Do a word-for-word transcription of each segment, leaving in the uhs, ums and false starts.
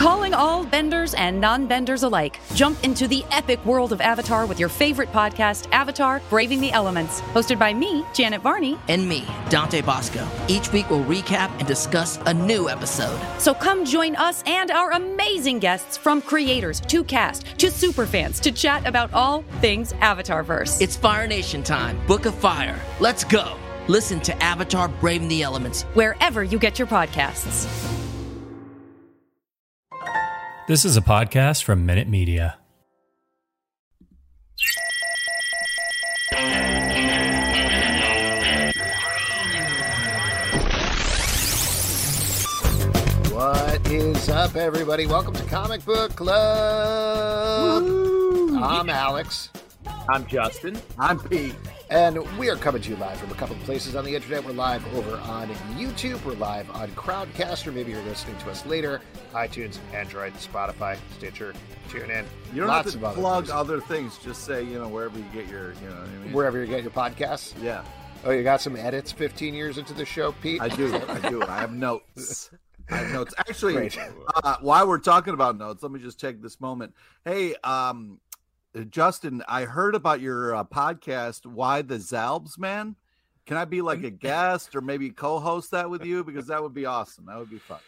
Calling all benders and non-benders alike. Jump into the epic world of Avatar with your favorite podcast, Avatar: Braving the Elements. Hosted by me, Janet Varney. And me, Dante Bosco. Each week we'll recap and discuss a new episode. So come join us and our amazing guests, from creators to cast to superfans, to chat about all things Avatarverse. It's Fire Nation time. Book of Fire. Let's go. Listen to Avatar: Braving the Elements wherever you get your podcasts. This is a podcast from Minute Media. What is up, everybody? Welcome to Comic Book Club. Woo! I'm Alex. I'm Justin. I'm Pete. And we are coming to you live from a couple of places on the internet. We're live over on YouTube. We're live on Crowdcast, or maybe you're listening to us later. iTunes, Android, Spotify, Stitcher, TuneIn. You don't Lots have to of plug other, other things. Just say, you know, wherever you get your, you know what I mean? Wherever you get your podcasts? Yeah. Oh, you got some edits fifteen years into the show, Pete? I do. I do. I have notes. I have notes. Actually, uh, while we're talking about notes, let me just take this moment. Hey, um... Justin, I heard about your uh, podcast, Why the Zalbs, man. Can I be like a guest or maybe co-host that with you? Because that would be awesome. That would be fun.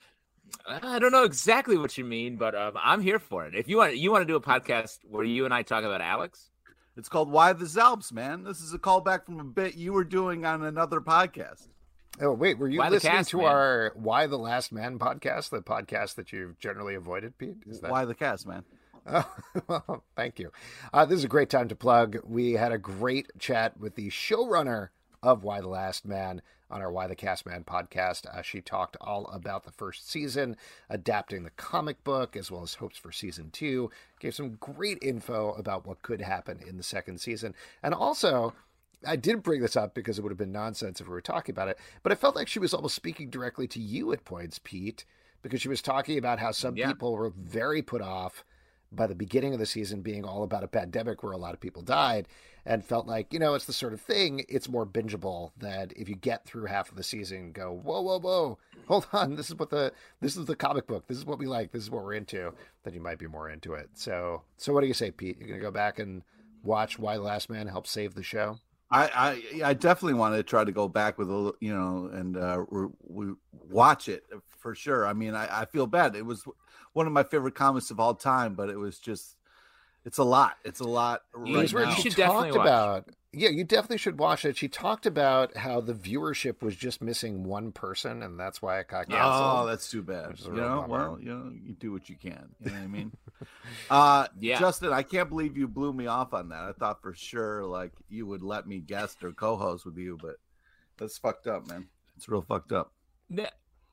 I don't know exactly what you mean, but um, I'm here for it. If you want, you want to do a podcast where you and I talk about Alex? It's called Why the Zalbs, man. This is a callback from a bit you were doing on another podcast. Oh, wait, were you Why listening cast, to man? our Why the Last Man podcast, the podcast that you've generally avoided, Pete? Is that... Why the Cast, man? Oh, well, thank you. Uh, this is a great time to plug. We had a great chat with the showrunner of Why the Last Man on our Why the Cast Man podcast. Uh, she talked all about the first season, adapting the comic book, as well as hopes for season two. Gave some great info about what could happen in the second season. And also, I didn't bring this up because it would have been nonsense if we were talking about it, but I felt like she was almost speaking directly to you at points, Pete, because she was talking about how some Yeah. people were very put off by the beginning of the season being all about a pandemic where a lot of people died, and felt like, you know, it's the sort of thing, it's more bingeable, that if you get through half of the season, go, whoa, whoa, whoa, hold on, this is what the, this is the comic book, this is what we like, this is what we're into, then you might be more into it. So, so what do you say, Pete? You're going to go back and watch Why the Last Man helped save the show? I, I, I definitely want to try to go back with a little, you know, and uh, we, we watch it for sure. I mean, I, I feel bad. It was one of my favorite comics of all time, but it was just, it's a lot. It's a lot. You, Right you now. should She definitely talked watch. about, yeah, you definitely should watch it. She talked about how the viewership was just missing one person, and that's why it got canceled. Oh, that's too bad. Which is a You real know, bummer. well, you know, you do what you can. You know what I mean? uh, Yeah. Justin, I can't believe you blew me off on that. I thought for sure like you would let me guest or co-host with you, but that's fucked up, man. It's real fucked up. Ne-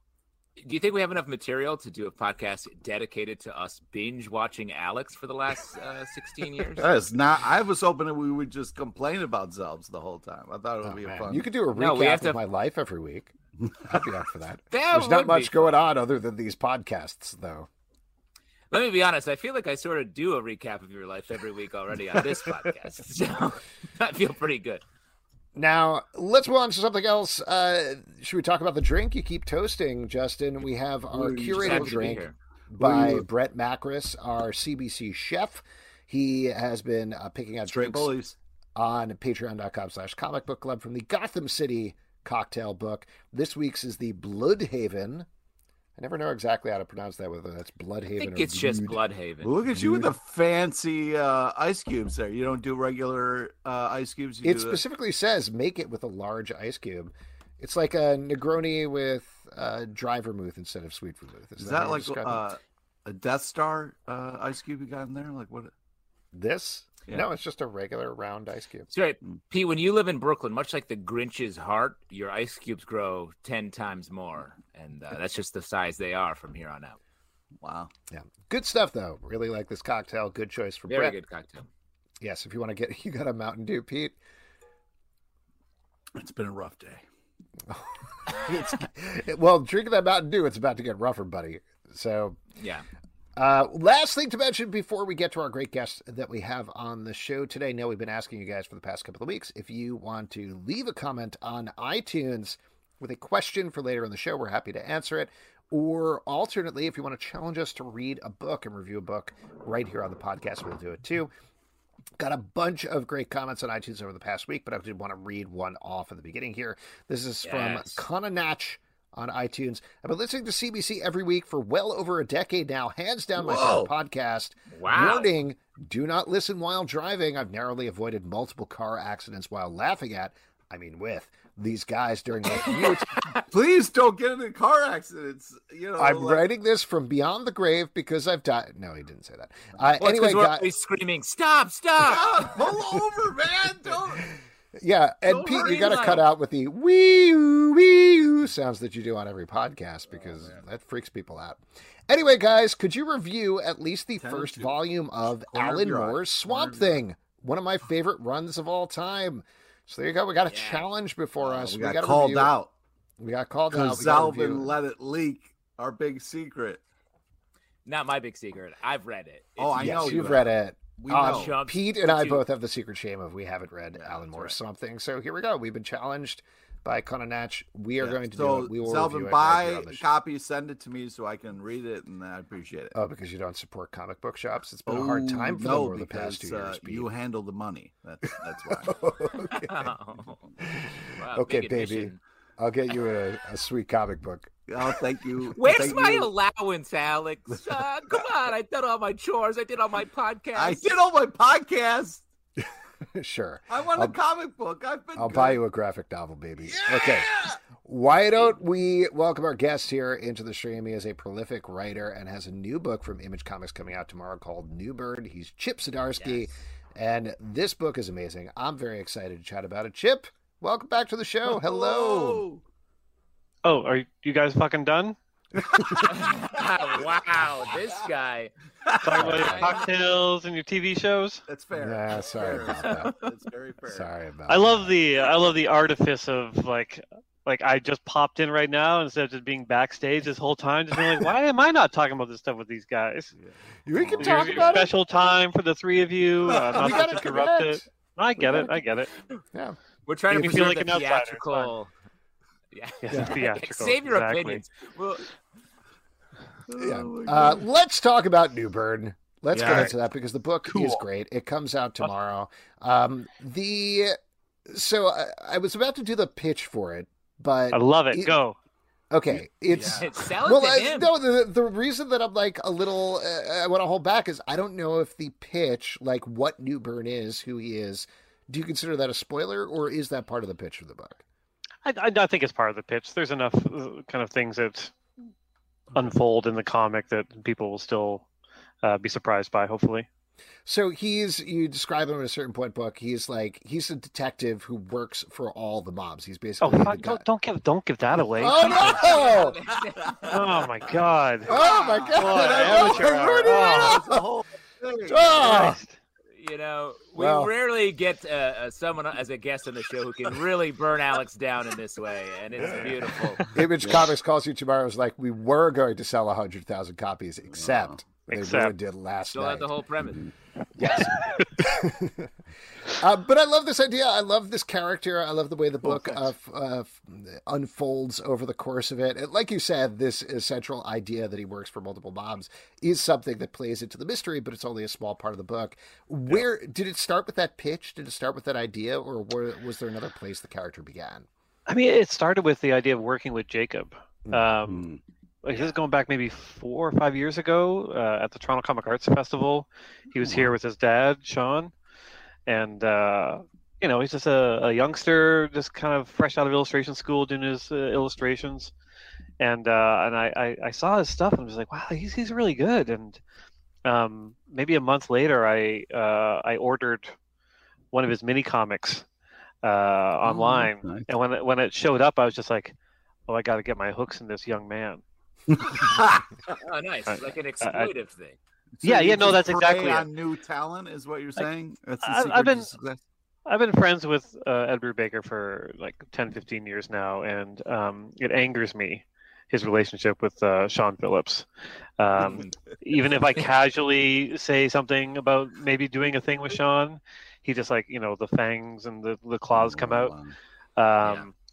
Do you think we have enough material to do a podcast dedicated to us binge watching Alex for the last uh, sixteen years? That's not. I was hoping that we would just complain about Zelbs the whole time. I thought it would Oh, be a man. fun. You could do a recap No, we have of to- my life every week. I'd be up for that. That There's not would be much fun. going on other than these podcasts, though. Let me be honest. I feel like I sort of do a recap of your life every week already on this podcast, so I feel pretty good. Now, let's move on to something else. Uh, should we talk about the drink you keep toasting, Justin? We have our Ooh, you just curated happy to be drink here. by Ooh. Brett Macris, our C B C chef. He has been uh, picking out Straight drinks bullies. on patreon.com slash comic book club from the Gotham City cocktail book. This week's is the Bloodhaven. I never know exactly how to pronounce that, whether that's Bloodhaven I think or it's just Blood. Bloodhaven. Look at you with the fancy uh, ice cubes there. You don't do regular uh, ice cubes. You It do the- specifically says make it with a large ice cube. It's like a Negroni with uh, dry vermouth instead of sweet vermouth. Is how that you like describe it? uh, a Death Star uh, ice cube you got in there? Like what? This? Yeah. No, it's just a regular round ice cube. That's right. Pete, when you live in Brooklyn, much like the Grinch's heart, your ice cubes grow ten times more. And uh, that's just the size they are from here on out. Wow. Yeah, good stuff though. Really like this cocktail. Good choice for Very Brett. good cocktail. Yes, if you want to get, you got a Mountain Dew, Pete. It's been a rough day. It's, well, drinking that Mountain Dew, it's about to get rougher, buddy. So, Yeah. uh, last thing to mention before we get to our great guest that we have on the show today. Now, we've been asking you guys for the past couple of weeks if you want to leave a comment on iTunes with a question for later in the show. We're happy to answer it. Or alternately, if you want to challenge us to read a book and review a book right here on the podcast, we'll do it too. Got a bunch of great comments on iTunes over the past week, but I did want to read one off at the beginning here. This is Yes. from Conanach on iTunes. I've been listening to C B C every week for well over a decade now. Hands down my Whoa. favorite podcast. Wow. Warning, do not listen while driving. I've narrowly avoided multiple car accidents while laughing at, I mean with, these guys during my commute. Please don't get into car accidents. You know, I'm like- writing this from beyond the grave because I've died. No, he didn't say that. Uh, Well, anyway, anyway, we're guys, always screaming, "Stop! Stop!" Ah, pull over, man. Don't. yeah, and Don't Pete, you hurry got to up. cut out with the wee wee sounds that you do on every podcast because that freaks people out. Anyway, guys, could you review at least the Ten first to- volume of Corner of Alan your eye. Moore's Swamp Corner of your Thing? One of my favorite runs of all time. So there you go. We got a Yeah. challenge before us. We got gotta called review- out We got called out. because We gotta review Zalvin it. let it leak. Our big secret. Not my big secret. I've read it. Oh, I Yes, know you you've have. read it. We Uh, know. Chumps. Pete and I You- both have the secret shame of we haven't read Yeah, Alan that's Moore's right. Something. So here we go. We've been challenged by Conanach. We are Yeah. going to so, do it. We will Zalvin, review it right buy here on the a show. copy, send it to me so I can read it, and I appreciate it. Oh, because you don't support comic book shops? It's been a hard time for Oh, no, them over the because, past two uh, years, Pete. you handle the money. That's that's why. Okay. Wow, Okay, big baby. admission. I'll get you a, a sweet comic book. Oh, thank you. Where's Thank my you. allowance, Alex? Uh, come on, I did all my chores. I did all my podcasts. I did all my podcasts. Sure. I want I'll- a comic book. I've been. I'll good. buy you a graphic novel, baby. Yeah! Okay. Why don't we welcome our guest here into the stream? He is a prolific writer and has a new book from Image Comics coming out tomorrow called New Bird. He's Chip Zdarsky, Yes. and this book is amazing. I'm very excited to chat about it. Chip, welcome back to the show. Hello. Oh, are you guys fucking done? Wow, this guy. Talking about your cocktails and your T V shows. That's fair. Yeah, That's sorry fair. about that. That's very fair. Sorry about I love that. the I love the artifice of like like I just popped in right now instead of just being backstage this whole time, just being like, why am I not talking about this stuff with these guys? We can Your, talk your about it. special time for the three of you, uh, not We to gotta interrupt connect. it. I get We it. gotta I get it. Yeah. We're trying Make to me feel preserve like the an outsider, it's theatrical. Yeah. Yeah, it's theatrical, Save your exactly. opinions. Well, Yeah. Oh, my Uh, God. let's talk about New Bird. Let's get Yeah. into that because the book is Cool. great. It comes out tomorrow. Um, the so I, I was about to do the pitch for it, but I love it. it- Go. okay, it's Yeah. sell it well, to I, him. no. The the reason that I'm like a little uh, I want to hold back is I don't know if the pitch, like what New Bird is, who he is. Do you consider that a spoiler, or is that part of the pitch of the book? I, I, I think it's part of the pitch. There's enough uh, kind of things that unfold in the comic that people will still uh, be surprised by, hopefully. So he's, you describe him at a certain point book. He's like, he's a detective who works for all the mobs. He's Oh, basically the fuck, guy. don't, don't give don't give that away. Oh no! Oh my god. Oh my god! What I an know, amateur I ruined it hour. all. That's the whole thing. Oh! Christ. You know, we Well- rarely get uh, uh, someone as a guest on the show who can really burn Alex down in this way, and it's beautiful. Image Comics calls you tomorrow. Is like, we were going to sell a hundred thousand copies, except they Except- ruined it last Still night. had the whole premise. Yes. uh, but I love this idea. I love this character. I love the way the book uh, f- uh, f- unfolds over the course of it. And like you said, this essential idea that he works for multiple mobs is something that plays into the mystery, but it's only a small part of the book. Where did it start with that pitch? Did it start with that idea, or were, was there another place the character began? I mean, it started with the idea of working with Jacob. Hmm. Um, like, this is going back maybe four or five years ago uh, at the Toronto Comic Arts Festival. He was here with his dad, Sean, and uh, you know, he's just a, a youngster, just kind of fresh out of illustration school, doing his uh, illustrations. And uh, and I, I, I saw his stuff and was like, wow, he's he's really good. And um, maybe a month later, I uh, I ordered one of his mini comics uh, online, nice. and when it, when it showed up, I was just like, oh, I got to get my hooks in this young man. Oh, nice. I- Like an exploitive thing. So Yeah, you yeah, no, just that's prey exactly it. on new talent is what you're saying. That's the I- I've secret been- to success. I've been friends with uh, Ed Brubaker for like ten, fifteen years now, and um, it angers me, his relationship with uh, Sean Phillips. Um, even if I casually say something about maybe doing a thing with Sean, he just like, you know, the fangs and the, the claws come out. Oh, Um,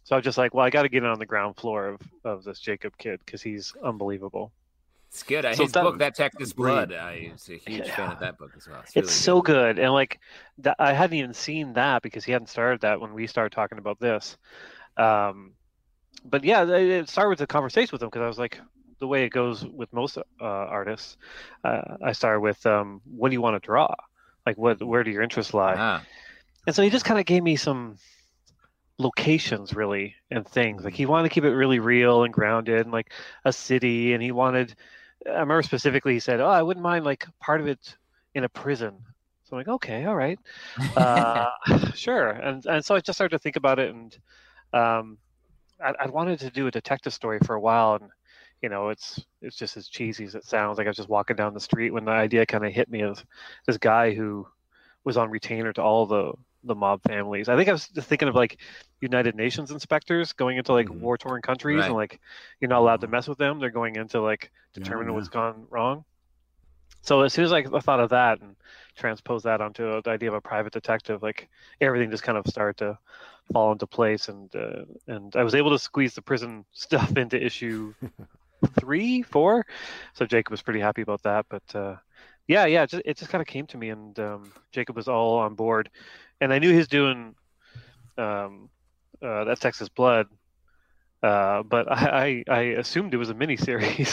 So I'm just like, well, I got to get in on the ground floor of, of this Jacob kid because he's unbelievable. It's good. I So his that- book, That Texas Blood. I was a huge Yeah. fan of that book as well. It's, It's really so good, and like that, I hadn't even seen that because he hadn't started that when we started talking about this. Um, but yeah, it it started with a conversation with him because I was like, the way it goes with most uh, artists, uh, I started with, um, what do you want to draw? Like, what, where do your interests lie? Ah. And so he just kind of gave me some locations, really, and things. Like he wanted to keep it really real and grounded, and like a city. And he wanted, I remember specifically, he said, "Oh, I wouldn't mind like part of it in a prison." So I'm like, "Okay, all right, uh, sure." And and so I just started to think about it, and um, I, I wanted to do a detective story for a while, and you know, it's it's just as cheesy as it sounds. Like I was just walking down the street when the idea kind of hit me of this guy who was on retainer to all the the mob families. I think I was just thinking of like United Nations inspectors going into like Mhm. war torn countries, Right. and like you're not allowed to mess with them. They're going in to like determine yeah. what's gone wrong. So as soon as I thought of that and transposed that onto the idea of a private detective, like everything just kind of started to fall into place, and uh, and I was able to squeeze the prison stuff into issue three, four. So Jacob was pretty happy about that. But uh, yeah, yeah, it just, it just kind of came to me, and um, Jacob was all on board, and I knew he was doing um, uh, That Texas Blood. Uh, but I, I, I assumed it was a mini series.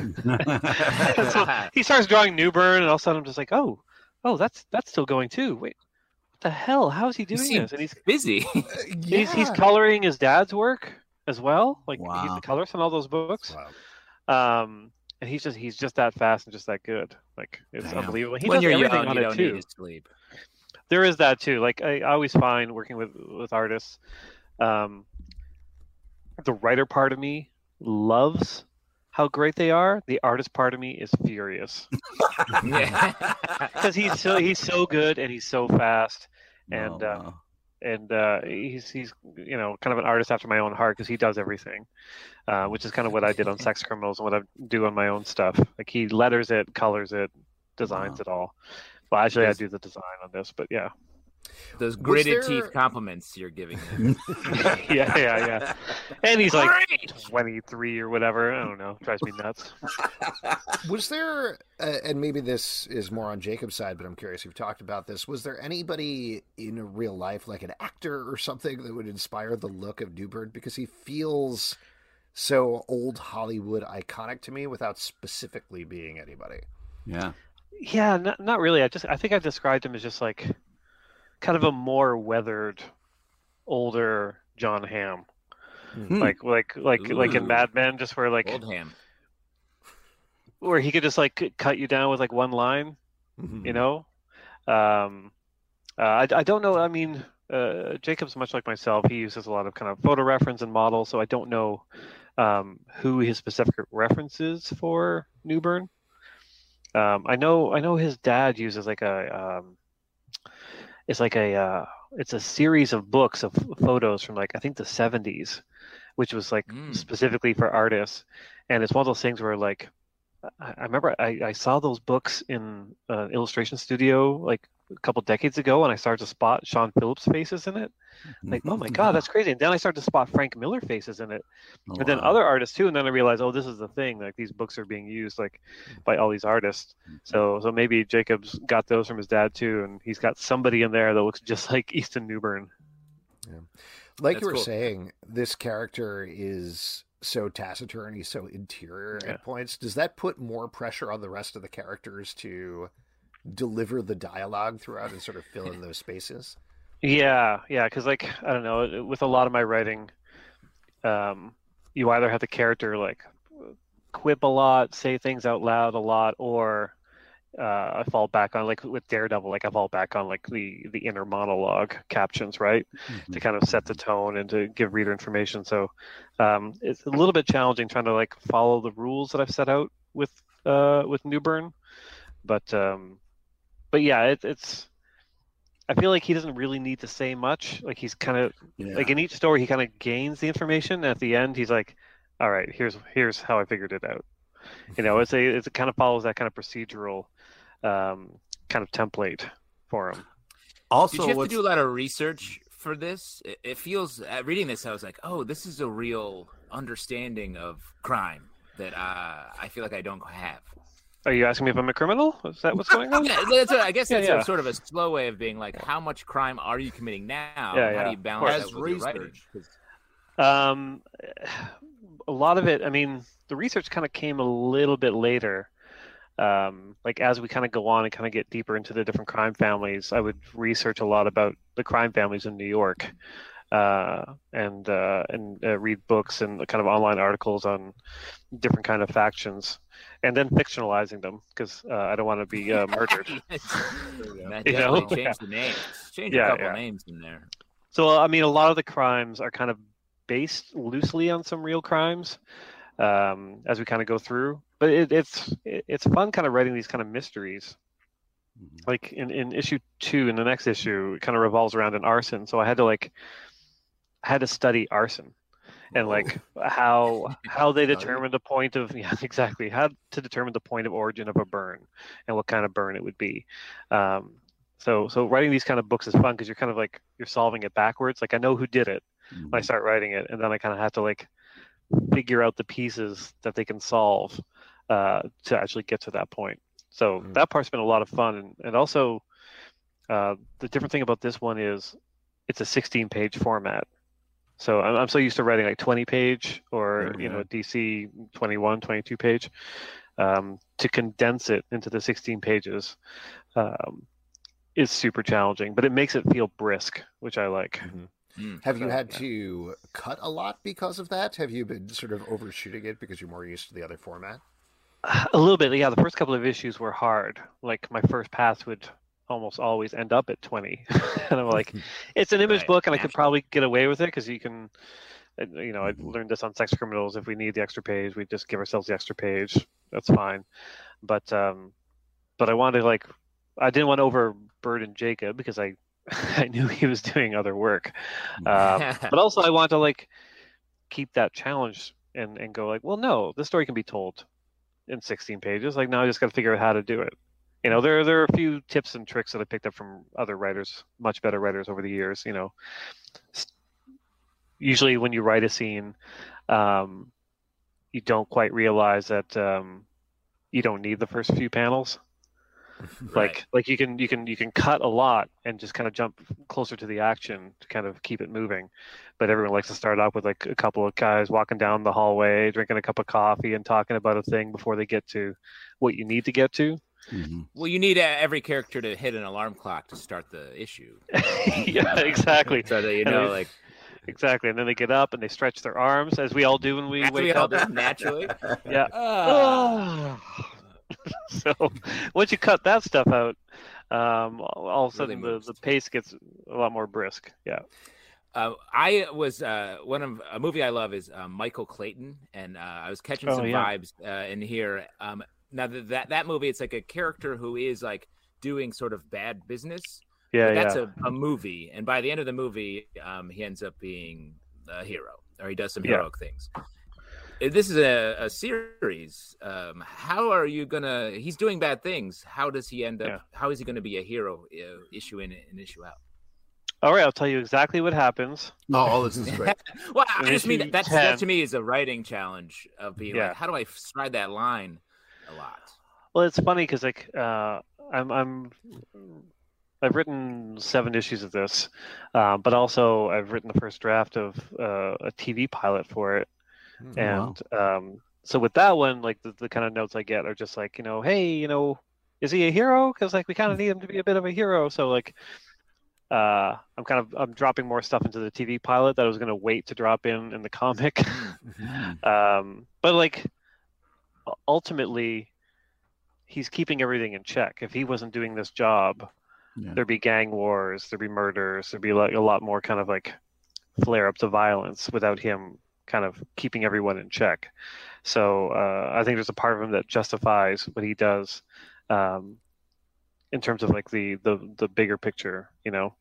So he starts drawing Newburn, and all of a sudden I'm just like, oh, oh, that's that's still going too. Wait, what the hell? How is he He doing seemed this? And he's busy. he's he's coloring his dad's work as well. Like he's Wow. the colorist on all those books. Wow. Um, and he's just he's just that fast and just that good. Like it's Damn. unbelievable. He when does you're everything young, on you it don't too. need to sleep. There is that too. Like I, I always find working with with artists, um, the writer part of me loves how great they are. The artist part of me is furious Yeah. because he's so he's so good and he's so fast, and Oh, um, wow. and uh, he's he's you know kind of an artist after my own heart because he does everything, uh, which is kind of what I did on Sex Criminals and what I do on my own stuff. Like he letters it, colors it, designs Wow. it all. Well, actually, I Yes. do the design on this, but yeah, Those gritted there- teeth compliments you're giving him. yeah, yeah, yeah. And he's like Great! twenty-three or whatever. I don't know. Drives me nuts. Was there, uh, and maybe this is more on Jacob's side, but I'm curious, you've talked about this. Was there anybody in real life, like an actor or something, that would inspire the look of Newbird? Because he feels so old Hollywood iconic to me without specifically being anybody. Yeah. Yeah, not, not really. I just I think I described him as just like kind of a more weathered, older John Hamm. Hmm. Like like like like in Ooh. Mad Men, just where like Old ham. where he could just like c- cut you down with like one line, Mm-hmm. you know. Um, uh, I I don't know. I mean, uh, Jacob's much like myself. He uses a lot of kind of photo reference and model, so I don't know um, who his specific reference is for Newburn. Um, I know I know his dad uses like a um, it's like a uh, it's a series of books of photos from like I think the seventies, which was like Mm. specifically for artists, and it's one of those things where like I, I remember I, I saw those books in an illustration studio like a couple decades ago, and I started to spot Sean Phillips' faces in it. Like, oh my god, that's crazy! And then I started to spot Frank Miller faces in it, Oh, and then wow. other artists too. And then I realized, oh, this is the thing. Like these books are being used like by all these artists. So so maybe Jacob's got those from his dad too, and he's got somebody in there that looks just like Easton Newburn. Like That's you were cool. saying, this character is so taciturn, he's so interior Yeah. at points. Does that put more pressure on the rest of the characters to deliver the dialogue throughout and sort of fill in those spaces? Yeah, yeah, because like I don't know, with a lot of my writing, um, you either have the character like quip a lot, say things out loud a lot, or uh, I fall back on like with Daredevil, like I fall back on like the the inner monologue captions, right, to kind of set the tone and to give reader information. So um, it's a little bit challenging trying to like follow the rules that I've set out with uh, with Newburn, but um, but yeah, it, it's. I feel like he doesn't really need to say much. Like he's kind of Yeah. like in each story, he kind of gains the information. At the end, he's like, "All right, here's here's how I figured it out." You know, it's a it's, it kind of follows that kind of procedural um, kind of template for him. Also, Did you have to what's- do a lot of research for this. It, it feels uh, reading this, I was like, oh, this is a real understanding of crime that uh, I feel like I don't have. Are you asking me if I'm a criminal? Is that what's going on? Yeah, that's a, I guess that's yeah, yeah. A, sort of a slow way of being like, how much crime are you committing now? Yeah, how yeah. do you balance As that with your writing? research. Um, a lot of it, I mean, the research kind of came a little bit later. Um, like as we kind of go on and kind of get deeper into the different crime families, I would research a lot about the crime families in New York, uh, and uh, and uh, read books and kind of online articles on different kind of factions, and then fictionalizing them because uh, I don't want to be uh, murdered. That You know? definitely change the names. Change Yeah, a couple yeah. names in there. So I mean, a lot of the crimes are kind of based loosely on some real crimes, um, as we kind of go through. But it, it's it, it's fun kind of writing these kind of mysteries. Like in, in issue two, in the next issue, it kind of revolves around an arson. So I had to like, I had to study arson, and like how how they determine the point of yeah exactly how to determine the point of origin of a burn and what kind of burn it would be. Um, so so writing these kind of books is fun because you're kind of like you're solving it backwards. Like I know who did it when I start writing it, and then I kind of have to like figure out the pieces that they can solve uh, to actually get to that point. So Mm. that part's been a lot of fun, and, and also uh, the different thing about this one is it's a sixteen page format. So I'm, I'm so used to writing like twenty page or you know D C twenty-one, twenty-two page. Um, to condense it into the sixteen pages um, is super challenging, but it makes it feel brisk, which I like. Mm-hmm. Mm. Have you So, had yeah. to cut a lot because of that? Have you been sort of overshooting it because you're more used to the other format? A little bit, yeah. The first couple of issues were hard. Like my first pass would almost always end up at twenty, and I'm like, it's an image Right, book, and I could naturally. probably get away with it because you can, uh, you know, I learned this on Sex Criminals. If we need the extra page, we just give ourselves the extra page. That's fine. But um, but I wanted to like, I didn't want to overburden Jacob because I I knew he was doing other work. Um, but also I wanted to like keep that challenge and and go like, well, no, this story can be told in sixteen pages. Like now I just got to figure out how to do it. You know, there there are a few tips and tricks that I picked up from other writers, much better writers over the years. You know, usually when you write a scene, um, you don't quite realize that um, you don't need the first few panels. Right. Like like you can you can you can cut a lot and just kind of jump closer to the action to kind of keep it moving, but everyone likes to start off with like a couple of guys walking down the hallway drinking a cup of coffee and talking about a thing before they get to what you need to get to. Well, you need uh, every character to hit an alarm clock to start the issue, Yeah, exactly. so that you And know, they- like Exactly, and then they get up and they stretch their arms as we all do when we that's what wake we all up. do naturally. Yeah. Ah. So once you cut that stuff out, um, all of a Really sudden the, moves. the pace gets a lot more brisk. Yeah. Uh, I was uh, one of a movie I love is uh, Michael Clayton, and uh, I was catching Oh, some yeah. vibes uh, in here. Um, now that, that that movie, it's like a character who is like doing sort of bad business. Yeah, but that's yeah. a, a movie, and by the end of the movie, um, he ends up being a hero, or he does some Yeah. heroic things. If this is a, a series. Um, how are you gonna? He's doing bad things. How does he end up? Yeah. How is he going to be a hero? Uh, issue in and issue out. All right, I'll tell you exactly what happens. Oh, oh, this is great. Well, I In just mean issue that's ten. that to me is a writing challenge of being Yeah. like, how do I stride that line a lot? Well, it's funny because like uh, I'm I'm I've written seven issues of this, uh, but also I've written the first draft of uh, a T V pilot for it, and um, so with that one, like the, the kind of notes I get are just like, you know, hey, you know, is he a hero? Because like we kind of need him to be a bit of a hero. So like, uh, I'm kind of I'm dropping more stuff into the T V pilot that I was going to wait to drop in in the comic. um, but like, ultimately, he's keeping everything in check. If he wasn't doing this job, Yeah. there'd be gang wars, there'd be murders, there'd be like a lot more kind of like flare ups of violence without him kind of keeping everyone in check. So uh, I think there's a part of him that justifies what he does, um, in terms of like the, the the bigger picture, you know.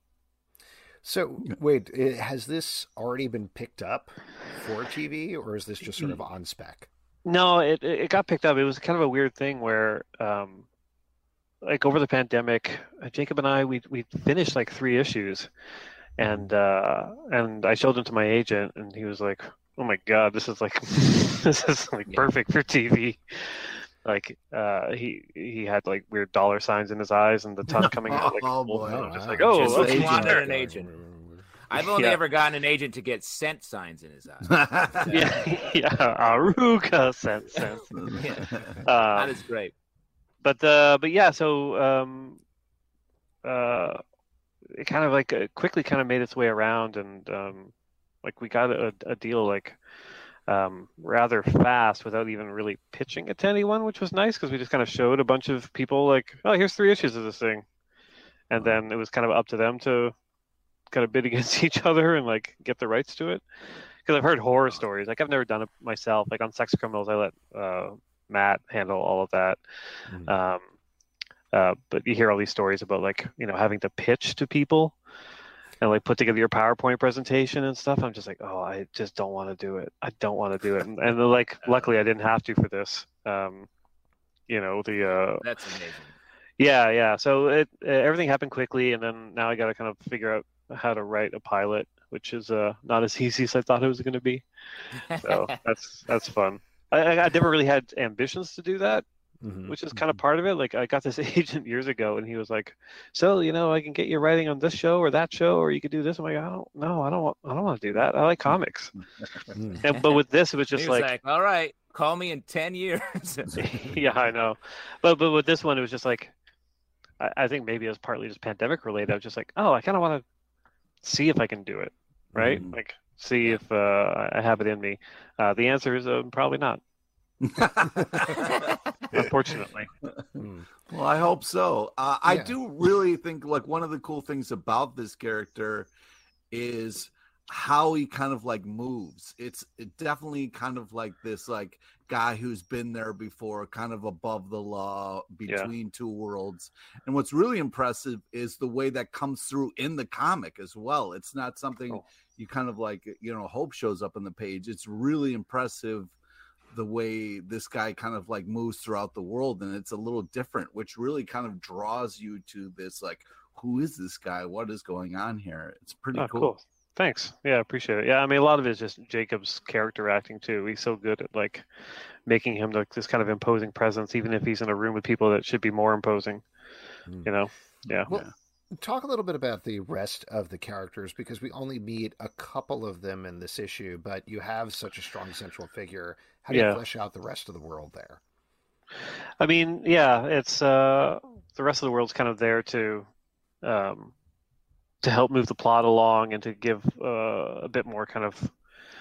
So wait, i- has this already been picked up for T V, or is this just sort of on spec? No, it it got picked up. It was kind of a weird thing where, um, like over the pandemic, uh, Jacob and I we we finished like three issues, and uh, and I showed him to my agent, and he was like, "Oh my god, this is like this is like perfect for T V." Like uh, he he had like weird dollar signs in his eyes and the tongue coming out. Like, oh boy! I'm just like, oh, just okay. wanted an agent. I've only Yeah. ever gotten an agent to get scent signs in his eyes. yeah, yeah, Aruka sense, sense. Yeah. Um, That is great. but uh, but yeah, so um, uh, it kind of like uh, quickly kind of made its way around, and um, like we got a, a deal like um, rather fast without even really pitching it to anyone, which was nice because we just kind of showed a bunch of people like, oh, here's three issues of this thing, and then it was kind of up to them to kind of bid against each other and like get the rights to it. Because I've heard horror stories, like I've never done it myself. Like on Sex Criminals, I let uh, Matt handle all of that. Mm. Um, uh, but you hear all these stories about like you know having to pitch to people and like put together your PowerPoint presentation and stuff. I'm just like, oh, I just don't want to do it. I don't want to do it. And, and like, luckily, I didn't have to for this. Um, you know, the uh, That's amazing. yeah, yeah. So it uh, everything happened quickly, and then now I got to kind of figure out how to write a pilot, which is uh, not as easy as I thought it was going to be. So that's that's fun. I, I never really had ambitions to do that. Mm-hmm. Which is kind of part of it. Like I got this agent years ago, and he was like, "So you know, I can get you writing on this show or that show, or you could do this." I'm like, "I don't, no, I don't want, I don't want to do that. I like comics." and, but with this, it was just He was like, like, all right, call me in ten years. yeah, I know. But but with this one, it was just like, I, I think maybe it was partly just pandemic related. I was just like, oh, I kind of want to see if I can do it, right? Mm. Like see if uh, I have it in me. Uh, the answer is uh, probably not. Unfortunately. Well, I hope so. Uh, I Yeah. do really think like one of the cool things about this character is how he kind of like moves. It's it definitely kind of like this like guy who's been there before, kind of above the law, between two worlds. And what's really impressive is the way that comes through in the comic as well. It's not something Oh. you kind of like, you know, hope shows up on the page. It's really impressive the way this guy kind of like moves throughout the world, and it's a little different, which really kind of draws you to this like, who is this guy? What is going on here? It's pretty Oh, cool. cool. Thanks. Yeah, appreciate it. Yeah, I mean, a lot of it is just Jacob's character acting too. He's so good at like making him like this kind of imposing presence, even if he's in a room with people that should be more imposing. Mm. You know? Yeah. Well, talk a little bit about the rest of the characters, because we only meet a couple of them in this issue, but you have such a strong central figure. How do Yeah. you flesh out the rest of the world there? I mean, yeah, it's uh, the rest of the world's kind of there to um, to help move the plot along and to give uh, a bit more kind of,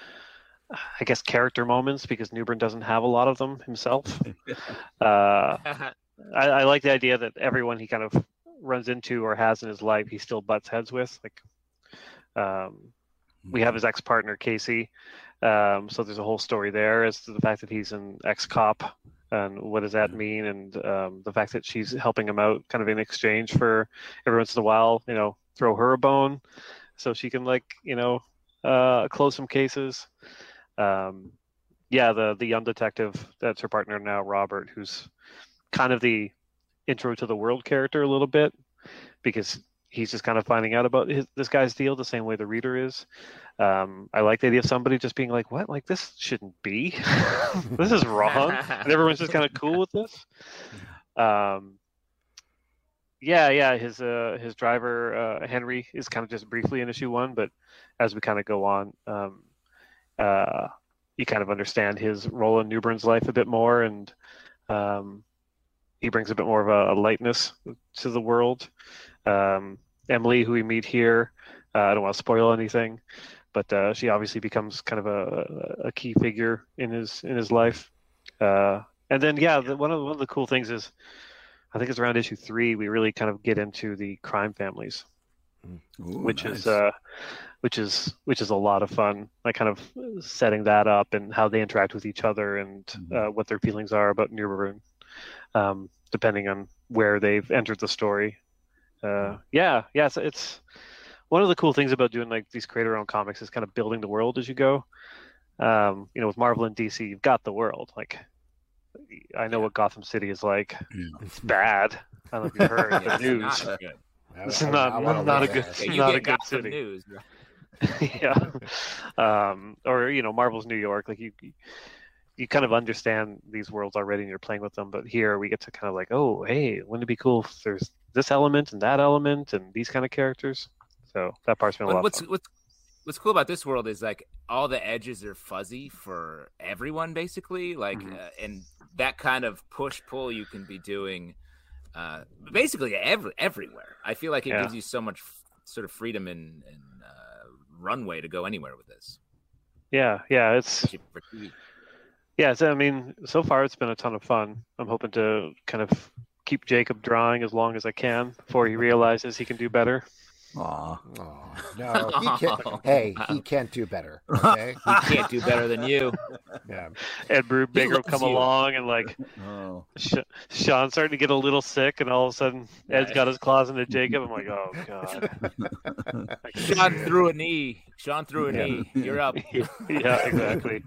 I guess, character moments, because Newbern doesn't have a lot of them himself. uh, I, I like the idea that everyone he kind of runs into or has in his life, he still butts heads with. Like, um, we have his ex-partner Casey, um, so there's a whole story there as to the fact that he's an ex-cop and what does that mean, and um, the fact that she's helping him out kind of in exchange for every once in a while, you know, throw her a bone so she can, like, you know, uh, close some cases. Um, yeah, the the young detective, that's her partner now, Robert, who's kind of the intro to the world character a little bit, because he's just kind of finding out about his, this guy's deal the same way the reader is. Um, I like the idea of somebody just being like, what? Like, this shouldn't be. This is wrong. And everyone's just kind of cool with this. Um, yeah, yeah. His uh, his driver, uh, Henry, is kind of just briefly in issue one, but as we kind of go on, um, uh, you kind of understand his role in Newbern's life a bit more, and um, he brings a bit more of a, a lightness to the world. Um, Emily, who we meet here, uh, I don't want to spoil anything, but uh, she obviously becomes kind of a, a key figure in his in his life. Uh, and then, yeah, the, one of one of the cool things is, I think it's around issue three, we really kind of get into the crime families, Ooh, which nice. is uh, which is which is a lot of fun. Like kind of setting that up and how they interact with each other, and Mhm. uh, what their feelings are about Newbern, um, depending on where they've entered the story. Uh, yeah, yeah, it's, it's one of the cool things about doing like these creator-owned comics is kind of building the world as you go. Um, you know, with Marvel and D C, you've got the world. Like, I know what Gotham City is like. Yeah. It's bad. I don't know if you've heard Yeah, the it's news. not good. This is not not, not a good yeah, not a good Gotham city. News. yeah, um, or you know, Marvel's New York. Like you, you kind of understand these worlds already, and you're playing with them. But here, we get to kind of like, oh, hey, wouldn't it be cool if there's this element and that element and these kind of characters? So that part's been a lot. What's of fun. what's what's cool about this world is like all the edges are fuzzy for everyone, basically. Like, Mhm. uh, and that kind of push pull you can be doing, uh, basically every everywhere. I feel like it Yeah. gives you so much f- sort of freedom and, and uh, runway to go anywhere with this. Yeah, yeah, it's Especially for T V. yeah. So, I mean, so far it's been a ton of fun. I'm hoping to kind of keep Jacob drawing as long as I can before he realizes he can do better. Aw. Oh, no, he can't. Hey, he can't do better. Okay, He can't do better than you. yeah. Ed Brubaker will come loves you. along and like Oh. Sh- Sean's starting to get a little sick, and all of a sudden Ed's Yeah. got his claws into Jacob. I'm like, oh god. Sean threw a knee. Sean threw a Yeah. knee. You're up. yeah, exactly.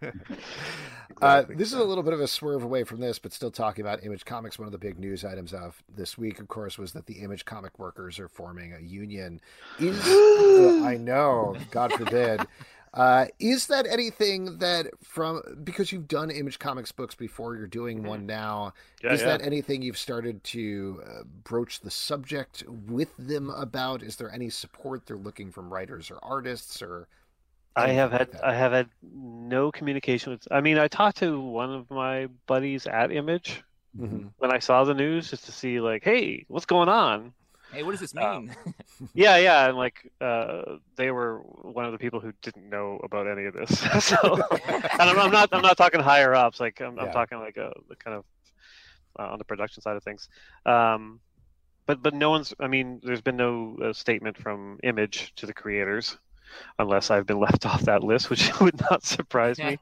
Uh, this is a little bit of a swerve away from this, but still talking about Image Comics. One of the big news items of this week, of course, was that the Image Comic workers are forming a union. Is uh, I know, God forbid. Uh, is that anything that from because you've done Image Comics books before, you're doing one now? Yeah, is yeah. that anything you've started to uh, broach the subject with them about? Is there any support they're looking from writers or artists or? I anything have like had that? I have had no communication with. I mean, I talked to one of my buddies at Image Mhm. when I saw the news just to see like, hey, what's going on? Hey, what does this Um, mean? Yeah, yeah, and like uh, they were one of the people who didn't know about any of this. so, and I'm, I'm not I'm not talking higher ups. Like I'm, I'm Yeah. talking like a the kind of uh, on the production side of things. Um, but but no one's. I mean, there's been no uh, statement from Image to the creators, unless I've been left off that list, which would not surprise me.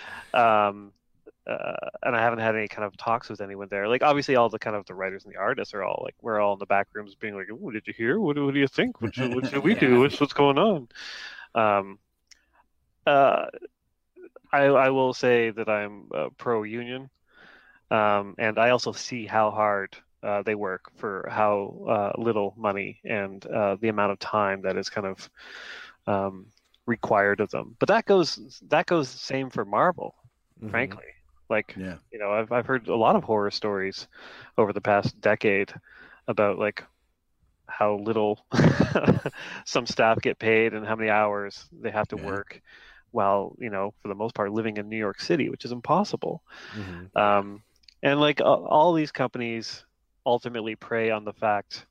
Um, uh, and I haven't had any kind of talks with anyone there. Like obviously, all the kind of the writers and the artists are all like we're all in the back rooms being like, "Oh, did you hear? What, do- what do you think? What should, what should we do? Yeah. What's what's going on?" Um, uh, I I will say that I'm uh, pro union, um, and I also see how hard uh, they work for how uh, little money and uh, the amount of time that is kind of um, required of them. But that goes that goes the same for Marvel, Mhm. frankly. Like Yeah. you know, I've I've heard a lot of horror stories over the past decade about like how little some staff get paid and how many hours they have to Yeah. work while, you know, for the most part living in New York City, which is impossible. Mhm. Um, and like uh, all these companies ultimately prey on the fact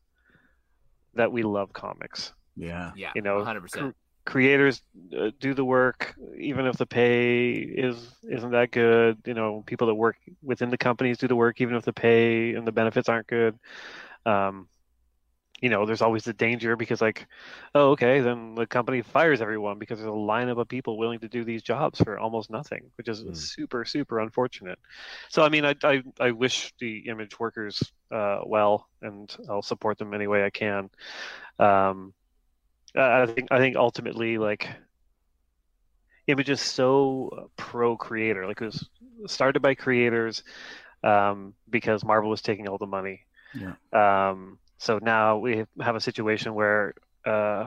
that we love comics. Yeah. Yeah, You know, one hundred percent. Creators uh, do the work even if the pay is isn't that good. You know, people that work within the companies do the work even if the pay and the benefits aren't good. Um, you know, there's always the danger because like, oh, okay, then the company fires everyone because there's a lineup of people willing to do these jobs for almost nothing, which is Mm. super, super unfortunate. So, I mean, I, I, I wish the Image workers uh, well, and I'll support them any way I can. Um, I think, I think ultimately, like, Image is so pro creator. Like, it was started by creators um, because Marvel was taking all the money. Yeah. Um, so now we have a situation where uh,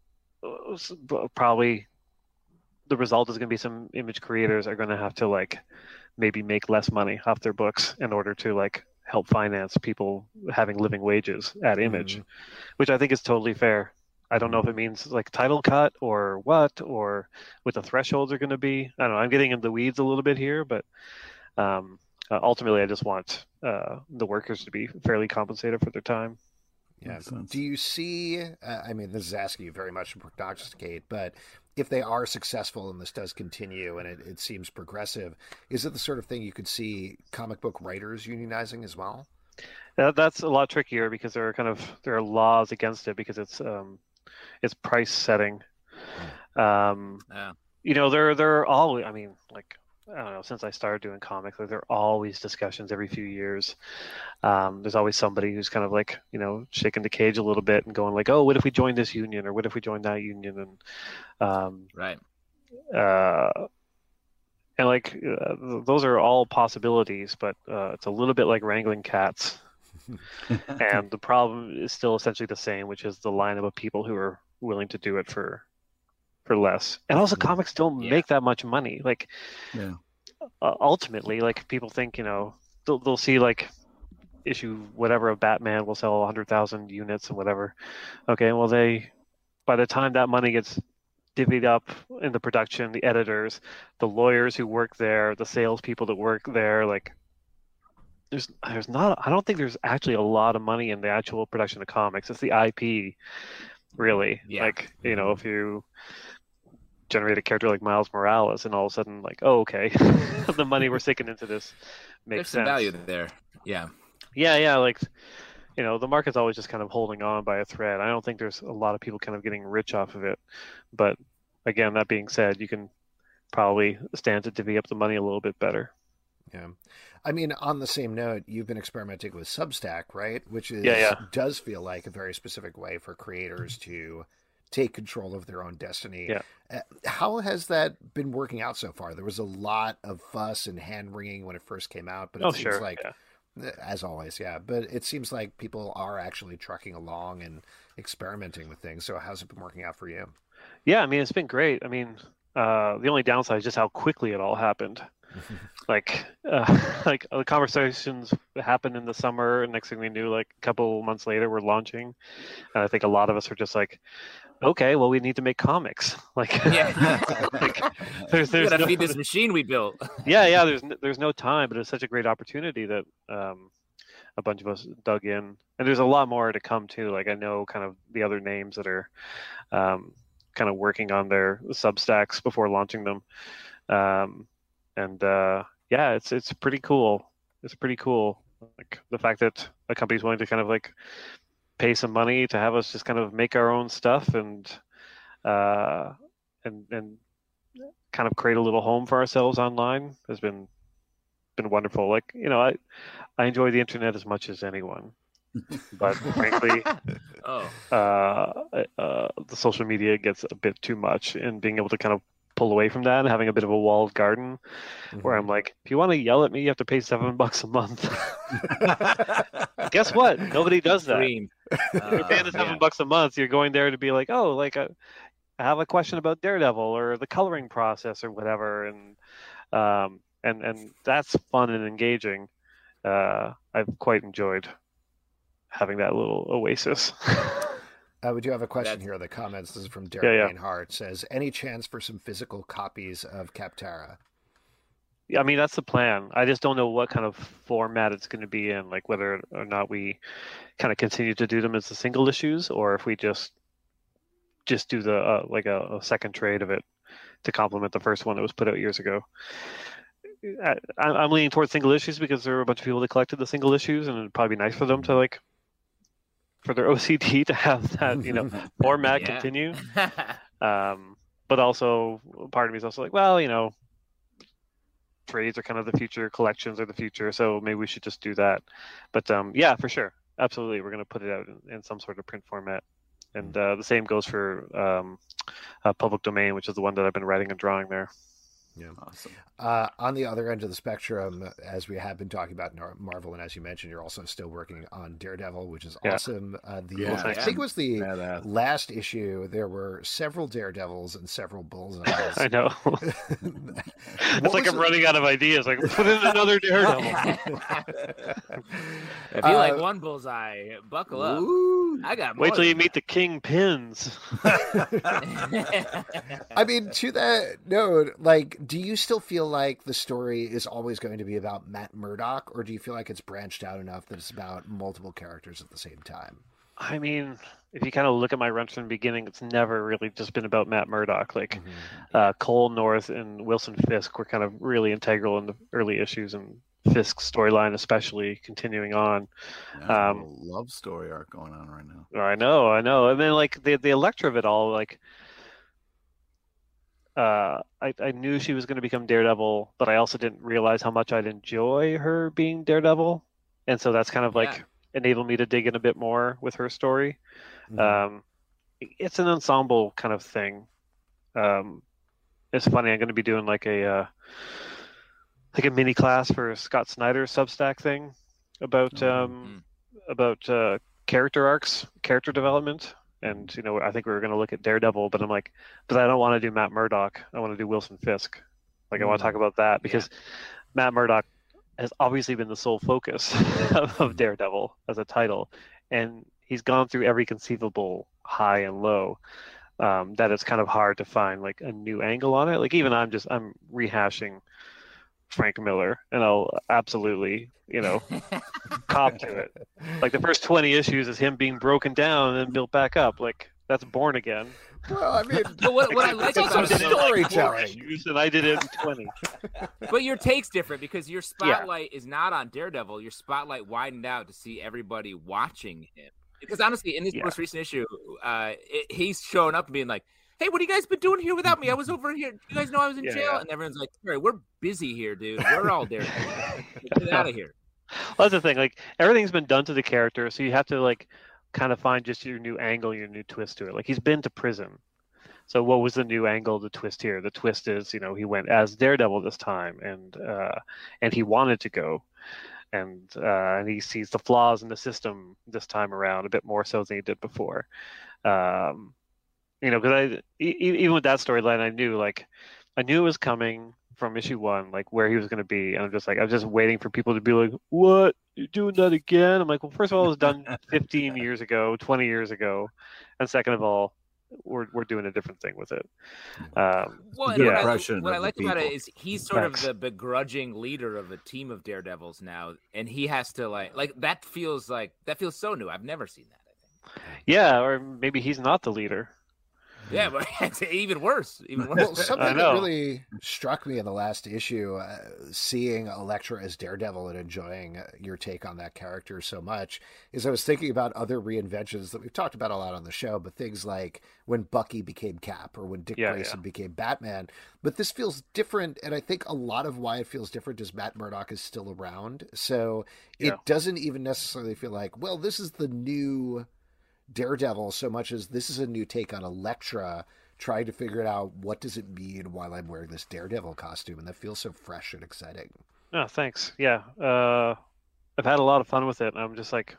probably the result is going to be some Image creators are going to have to like maybe make less money off their books in order to like help finance people having living wages at Image, Mhm. which I think is totally fair. I don't know if it means like title cut or what, or what the thresholds are going to be. I don't know. I'm getting in the weeds a little bit here, but um, uh, ultimately, I just want uh, the workers to be fairly compensated for their time. Yeah. Makes sense. Do you see? Uh, I mean, this is asking you very much to prognosticate, but if they are successful and this does continue and it, it seems progressive, is it the sort of thing you could see comic book writers unionizing as well? That, that's a lot trickier because there are kind of there are laws against it because it's um, it's price setting. Um, Yeah. you know, there there are always. I mean, like I don't know. Since I started doing comics, like, there are always discussions every few years. Um, there's always somebody who's kind of like, you know, shaking the cage a little bit and going like, "Oh, what if we join this union, or what if we join that union?" And um, Right. uh, and like uh, th- those are all possibilities, but uh, it's a little bit like wrangling cats. And the problem is still essentially the same, which is the lineup of people who are willing to do it for for less. And also, comics don't Yeah. make that much money. Like, Yeah. uh, ultimately, like people think, you know, they'll, they'll see like issue whatever of Batman will sell one hundred thousand units and whatever. Okay, well, they by the time that money gets divvied up in the production, the editors, the lawyers who work there, the salespeople that work there, like there's there's not I don't think there's actually a lot of money in the actual production of comics. It's the I P, really. Yeah. Like, you know, if you generate a character like Miles Morales and all of a sudden like, oh, okay, the money we're sinking into this makes There's sense. some value there. Yeah. Yeah, yeah, like, you know, the market's always just kind of holding on by a thread. I don't think there's a lot of people kind of getting rich off of it. But again, that being said, you can probably stand to divvy up the money a little bit better. Yeah. I mean, on the same note, you've been experimenting with Substack, right? Which is Yeah, yeah. does feel like a very specific way for creators to take control of their own destiny. Yeah. Uh, How has that been working out so far? There was a lot of fuss and hand wringing when it first came out, but it Oh, seems sure. like, Yeah. as always, yeah. But it seems like people are actually trucking along and experimenting with things. So how's it been working out for you? Yeah, I mean, it's been great. I mean, uh, the only downside is just how quickly it all happened. Like, uh, like the conversations happened in the summer, and next thing we knew, like a couple months later, we're launching. And I think a lot of us are just like, okay, well, we need to make comics. Like, Yeah. like there's, We there's gotta no, feed this machine we built. yeah, yeah. There's n- there's no time, but it's such a great opportunity that um, a bunch of us dug in, and there's a lot more to come too. Like I know kind of the other names that are um, kind of working on their Substacks before launching them, um, and uh, yeah, it's it's pretty cool. It's pretty cool. Like the fact that a company's willing to kind of like pay some money to have us just kind of make our own stuff and uh, and and kind of create a little home for ourselves online has been been wonderful. Like, you know, I I enjoy the internet as much as anyone, but frankly, Oh. uh, uh, the social media gets a bit too much, and being able to kind of pull away from that and having a bit of a walled garden where I'm like, if you want to yell at me, you have to pay seven bucks a month. Guess what? Nobody does that. Dream. You're paying the Uh, seven yeah. bucks a month. You're going there to be like, oh, like I, I have a question about Daredevil or the coloring process or whatever, and um, and and that's fun and engaging. Uh, I've quite enjoyed having that little oasis. Uh, we do have a question That's- here in the comments. This is from Yeah, Derek yeah. Reinhardt. Says, any chance for some physical copies of Captara? Yeah, I mean, that's the plan. I just don't know what kind of format it's going to be in, like whether or not we kind of continue to do them as the single issues, or if we just just do the uh, like a, a second trade of it to complement the first one that was put out years ago. I, I'm leaning towards single issues because there were a bunch of people that collected the single issues, and it'd probably be nice for them to like for their O C D to have that, you know, format Yeah. continue. Um, but also, part of me is also like, well, you know, trades are kind of the future, collections are the future, so maybe we should just do that. But um, yeah, for sure, absolutely, we're going to put it out in, in some sort of print format. And uh, the same goes for um, uh, Public Domain, which is the one that I've been writing and drawing there. Yeah. Awesome. Uh, on the other end of the spectrum, as we have been talking about Nar- Marvel, and as you mentioned, you're also still working on Daredevil, which is Yeah. awesome. Uh, the Yeah, I yeah. think it was the Badass. last issue. There were several Daredevils and several Bullseyes. I know. What It's like was I'm it- running out of ideas. Like, put in another Daredevil. If you like Uh, one bullseye, buckle up. Ooh. I got more. Wait till you than meet the Kingpins. that. I mean, to that note, like, do you still feel like the story is always going to be about Matt Murdock, or do you feel like it's branched out enough that it's about multiple characters at the same time? I mean, if you kind of look at my runs from the beginning, it's never really just been about Matt Murdock. Like, uh, Cole North and Wilson Fisk were kind of really integral in the early issues, and Fisk's storyline especially continuing on. Yeah, Um, a little love story arc going on right now. I know, I know. And then like the the Elektra of it all, like uh, I I knew she was going to become Daredevil, but I also didn't realize how much I'd enjoy her being Daredevil, and so that's kind of like Yeah. enabled me to dig in a bit more with her story. Mhm. Um, it's an ensemble kind of thing. Um, it's funny. I'm going to be doing like a uh, like a mini class for Scott Snyder's Substack thing about Oh, um, about uh, character arcs, character development, and you know, I think we were going to look at Daredevil, but I'm like, but I don't want to do Matt Murdock. I want to do Wilson Fisk. Like, I want to talk about that because yeah. Matt Murdock has obviously been the sole focus of Daredevil as a title, and he's gone through every conceivable high and low. Um, that it's kind of hard to find like a new angle on it. Like even I'm just I'm rehashing Frank Miller, and I'll absolutely you know cop to it. Like the first twenty issues is him being broken down and then built back up. Like that's Born Again. Well, I mean, but what, what I like it's about storytelling, and I did it in twenty. But your take's different because your spotlight yeah. is not on Daredevil. Your spotlight widened out to see everybody watching him. Because honestly, in this yeah. most recent issue, uh, it, he's showing up and being like, "Hey, what have you guys been doing here without me? I was over here. You guys know I was in yeah, jail." Yeah. And everyone's like, "Sorry, we're busy here, dude. We're all there. Get out of here." Well, that's the thing. Like everything's been done to the character, so you have to like kind of find just your new angle, your new twist to it. Like he's been to prison, so what was the new angle, the twist here? The twist is, you know, he went as Daredevil this time, and uh, and he wanted to go. And uh, and he sees the flaws in the system this time around a bit more so than he did before. Um, you know, because I e- even with that storyline, I knew like I knew it was coming from issue one, like where he was going to be. And I'm just like I was just waiting for people to be like, "What? You're doing that again?" I'm like, well, first of all, it was done fifteen years ago, twenty years ago, and second of all, we're we're doing a different thing with it. Um, well, yeah. what, I, what I like about it is he's sort Thanks. of the begrudging leader of a team of Daredevils now, and he has to like like that feels like that feels so new. I've never seen that. I think. Yeah, or maybe he's not the leader. Yeah, but it's even worse. Even worse. Well, something that really struck me in the last issue, uh, seeing Elektra as Daredevil and enjoying your take on that character so much, is I was thinking about other reinventions that we've talked about a lot on the show, but things like when Bucky became Cap or when Dick yeah, Grayson yeah. became Batman. But this feels different, and I think a lot of why it feels different is Matt Murdock is still around, so it yeah. doesn't even necessarily feel like, well, this is the new Daredevil so much as this is a new take on Elektra trying to figure it out, what does it mean while I'm wearing this Daredevil costume, and that feels so fresh and exciting. Oh, thanks. Yeah, uh, I've had a lot of fun with it. I'm just like,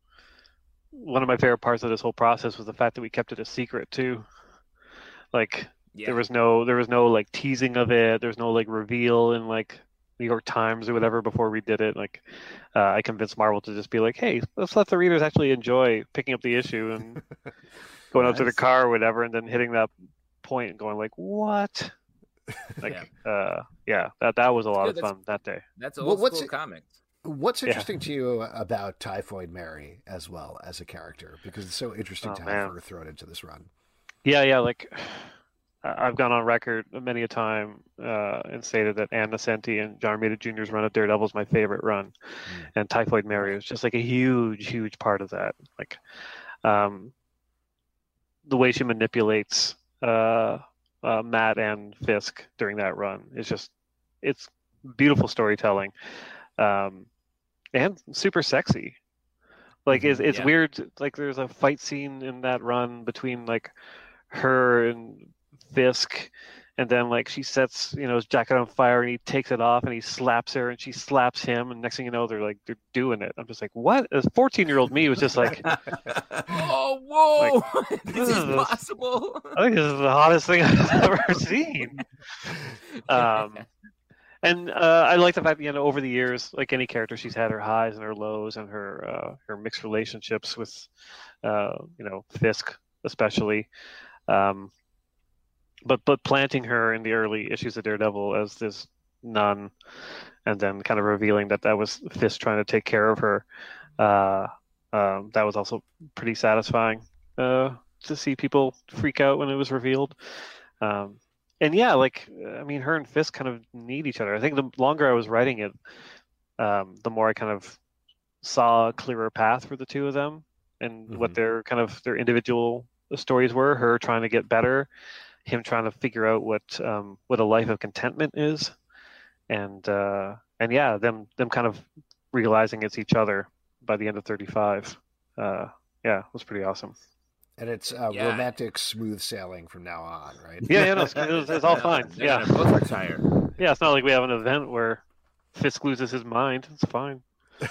one of my favorite parts of this whole process was the fact that we kept it a secret too. Like yeah. there was no there was no like teasing of it. There's no like reveal in like New York Times or whatever before we did it. Like uh, I convinced Marvel to just be like, hey, let's let the readers actually enjoy picking up the issue and going nice. out to the car or whatever, and then hitting that point and going like, what? Like yeah, uh, yeah that that was a lot yeah, of fun that day. That's old well, what's school it, comics. What's interesting yeah. to you about Typhoid Mary as well as a character? Because it's so interesting oh, to man. have her thrown into this run. Yeah, yeah, like I've gone on record many a time uh, and stated that Ann Nocenti and John Romita Junior's run of Daredevil is my favorite run, mm. and Typhoid Mary is just like a huge, huge part of that. Like um, the way she manipulates uh, uh, Matt and Fisk during that run is just it's beautiful storytelling, um, and super sexy. Like it's it's yeah. weird. Like there's a fight scene in that run between like her and Fisk, and then like she sets you know his jacket on fire and he takes it off and he slaps her and she slaps him, and next thing you know they're like they're doing it. I'm just like, what? As fourteen year old me was just like, oh whoa, like, this is this, possible. I think this is the hottest thing I've ever seen. Um, and uh, I like the fact that you know over the years, like any character, she's had her highs and her lows and her uh, her mixed relationships with uh, you know Fisk especially. Um, But but planting her in the early issues of Daredevil as this nun, and then kind of revealing that that was Fisk trying to take care of her, uh, um, that was also pretty satisfying uh, to see people freak out when it was revealed. Um, and yeah, like I mean, her and Fisk kind of need each other. I think the longer I was writing it, um, the more I kind of saw a clearer path for the two of them and mm-hmm. what their kind of their individual stories were. Her trying to get better, him trying to figure out what um, what a life of contentment is, and uh, and yeah, them them kind of realizing it's each other by the end of thirty-five. Uh, yeah, it was pretty awesome. And it's uh, yeah. romantic smooth sailing from now on, right? Yeah, yeah, no, it's, it's, it's all fine. They're Yeah, both retire. Yeah, it's not like we have an event where Fisk loses his mind. It's fine.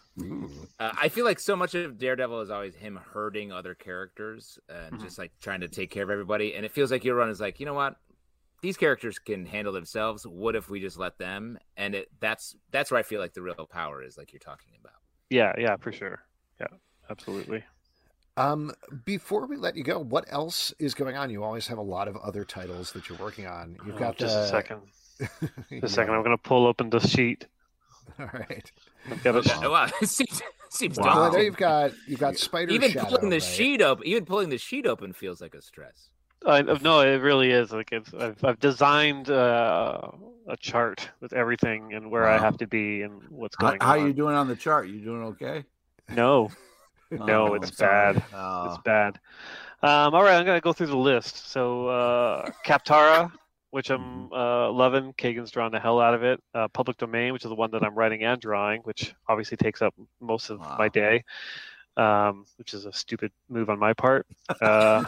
Uh, I feel like so much of Daredevil is always him hurting other characters and Mhm. just like trying to take care of everybody. And it feels like your run is like, you know what? These characters can handle themselves. What if we just let them? And it that's that's where I feel like the real power is, like you're talking about. Yeah, yeah, for sure. Yeah, absolutely. Um, before we let you go, what else is going on? You always have a lot of other titles that you're working on. You've got Oh, just uh, a second. yeah. Just a second. I'm going to pull open the sheet. All right. I've got Okay. a, Wow, it seems, seems Wow. Well, I know daunting. you've got you've got Spider Even Shadow, pulling the right? sheet open, even pulling the sheet open feels like a stress. I, no, it really is. Like it's, I've, I've designed uh, a chart with everything and where I Wow. have to be and what's How, going how on. are you doing on the chart? You doing okay? No, no, Oh, it's I'm sorry. bad. Oh. It's bad. Um, all right, I'm gonna go through the list. So uh, Kaptara, which I'm uh, loving. Kagan's drawn the hell out of it. Uh, Public Domain, which is the one that I'm writing and drawing, which obviously takes up most of Wow. my day, um, which is a stupid move on my part. Uh,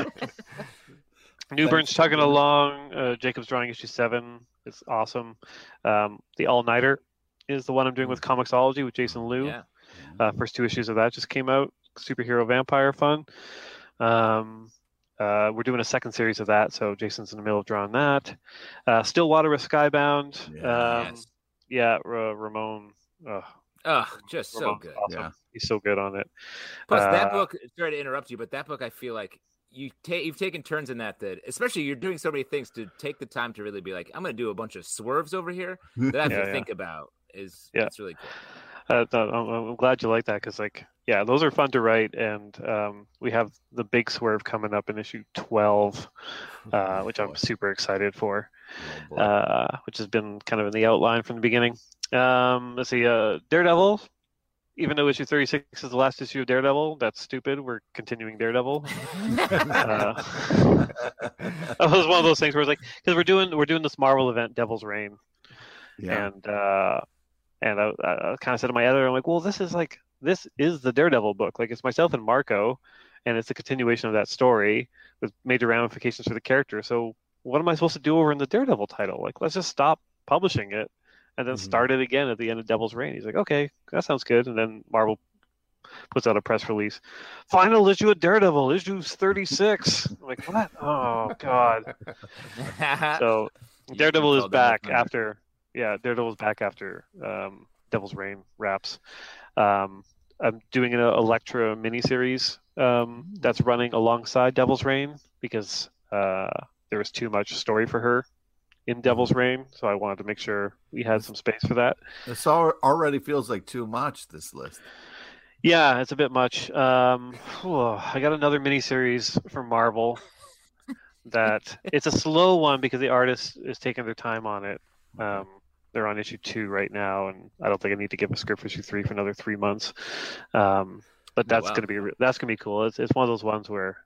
Newburn's chugging along. Uh, Jacob's drawing issue seven. It's awesome. Um, the All Nighter is the one I'm doing with Comixology with Jason Liu. Yeah. Uh, first two issues of that just came out. Superhero vampire fun. Um, uh, we're doing a second series of that, so Jason's in the middle of drawing that. Uh, Stillwater with Skybound. Yeah. Um, Yes. yeah, Ra- Ramon. Uh, Oh, just so Ramon's good. awesome. Yeah. He's so good on it. Plus, that Uh, book. Sorry to interrupt you, but that book, I feel like you ta- you've taken turns in that. That especially you're doing so many things to take the time to really be like, I'm going to do a bunch of swerves over here that I have Yeah, to yeah. think about. Is Yeah. it's really cool. Uh, th- I'm, I'm glad you like that because, like, yeah, those are fun to write, and um, we have the big swerve coming up in issue twelve, uh, which I'm super excited for, Oh, boy. uh, which has been kind of in the outline from the beginning. Um, let's see, uh, Daredevil. Even though issue thirty-six is the last issue of Daredevil, that's stupid. We're continuing Daredevil. uh, that was one of those things where it's like, because we're doing we're doing this Marvel event, Devil's Reign, yeah. and uh, and I, I kind of said to my editor, I'm like, well, this is like this is the Daredevil book. Like, it's myself and Marco, and it's a continuation of that story with major ramifications for the character. So what am I supposed to do over in the Daredevil title? Like, let's just stop publishing it and then Mhm. start it again at the end of Devil's Reign. He's like, okay, that sounds good. And then Marvel puts out a press release. Final issue of Daredevil, issue thirty-six. I'm like, what? Oh, God. So You Daredevil can is call them back the thunder. after, yeah, Daredevil's back after um, Devil's Reign wraps. Um, I'm doing an Elektra miniseries um, that's running alongside Devil's Reign because uh, there was too much story for her in Devil's Reign, so I wanted to make sure we had some space for that. This al- already feels like too much, this list. Yeah, it's a bit much. Um, whew, I got another miniseries from Marvel that it's a slow one because the artist is taking their time on it. Um, they're on issue two right now, and I don't think I need to give a script for issue three for another three months. Um, but that's wow. gonna be that's gonna be cool. It's it's one of those ones where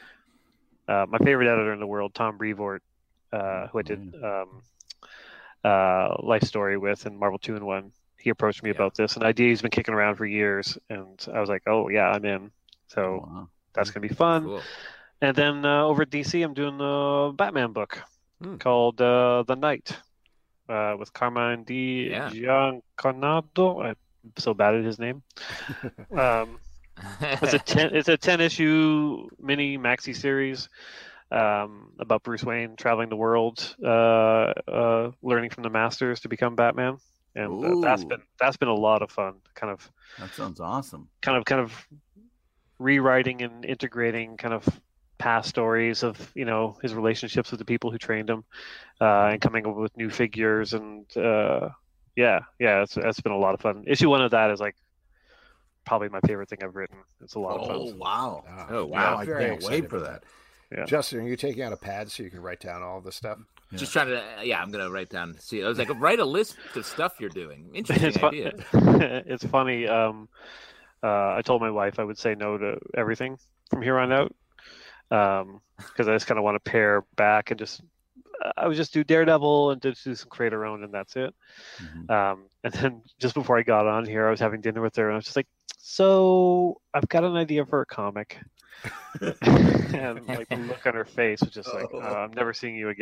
uh, my favorite editor in the world, Tom Brevoort, uh, who I did um, uh, Life Story with and Marvel two in one. He approached me Yeah. about this, an idea he's been kicking around for years, and I was like, "Oh yeah, I'm in." So Wow. that's gonna be fun. Cool. And then uh, over at D C, I'm doing a Batman book Hmm. called uh, The Knight uh, with Carmine Di Yeah. Giancarnado. I'm so bad at his name. Um, it's a ten. It's a ten issue mini maxi series um, about Bruce Wayne traveling the world, uh, uh, learning from the masters to become Batman, and uh, that's Ooh. been that's been a lot of fun. Kind of, That sounds awesome. kind of, kind of rewriting and integrating kind of past stories of you know his relationships with the people who trained him, uh, and coming up with new figures and uh, yeah, yeah, it's it's been a lot of fun. Issue one of that is like probably my favorite thing I've written. It's a lot of Oh, fun. wow. Ah, Oh, Wow, wow. I very can't excited wait for that. Yeah. Justin, are you taking out a pad so you can write down all this stuff? Just trying to, yeah, I'm gonna write down. See, I was like, write a list of stuff you're doing. It's, Interesting fun- idea. it's funny. Um, uh, I told my wife I would say no to everything from here on out because I just kind of want to pare back and just I would just do Daredevil and just do some create our own and that's it. Mhm. Um, and then just before I got on here, I was having dinner with her and I was just like, "So I've got an idea for a comic." And like the look on her face was just like, uh, "I'm never seeing you again."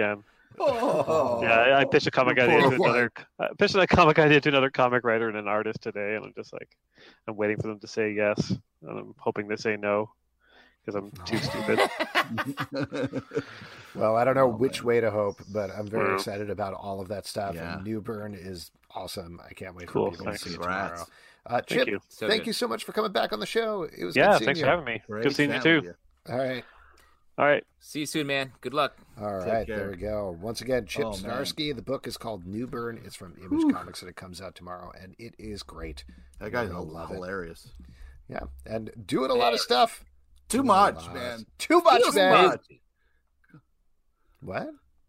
Oh. Yeah, I pitched a comic idea to another. I pitched a comic idea to another comic writer and an artist today, and I'm just like, I'm waiting for them to say yes, and I'm hoping they say no because I'm too stupid. Well, I don't know Oh, which man. way to hope, but I'm very Yeah. excited about all of that stuff. Yeah. And New Burn is awesome. I can't wait Cool, for people thanks. to see it Congrats. tomorrow. Uh, Chip, you. So thank good. you so much for coming back on the show. It was Yeah, good seeing thanks you. for having me. Great Good seeing you chatting too. with All right. All right. See you soon, man. Good luck. All Take right, care. there we go. Once again, Chip Oh, man. Zdarsky. The book is called New Burn. It's from Image Comics, and it comes out tomorrow, and it is great. That guy's You're gonna love it. hilarious. Yeah, and doing a lot of stuff. Too Doing a much, lot. man. Too much, Too man. much. What?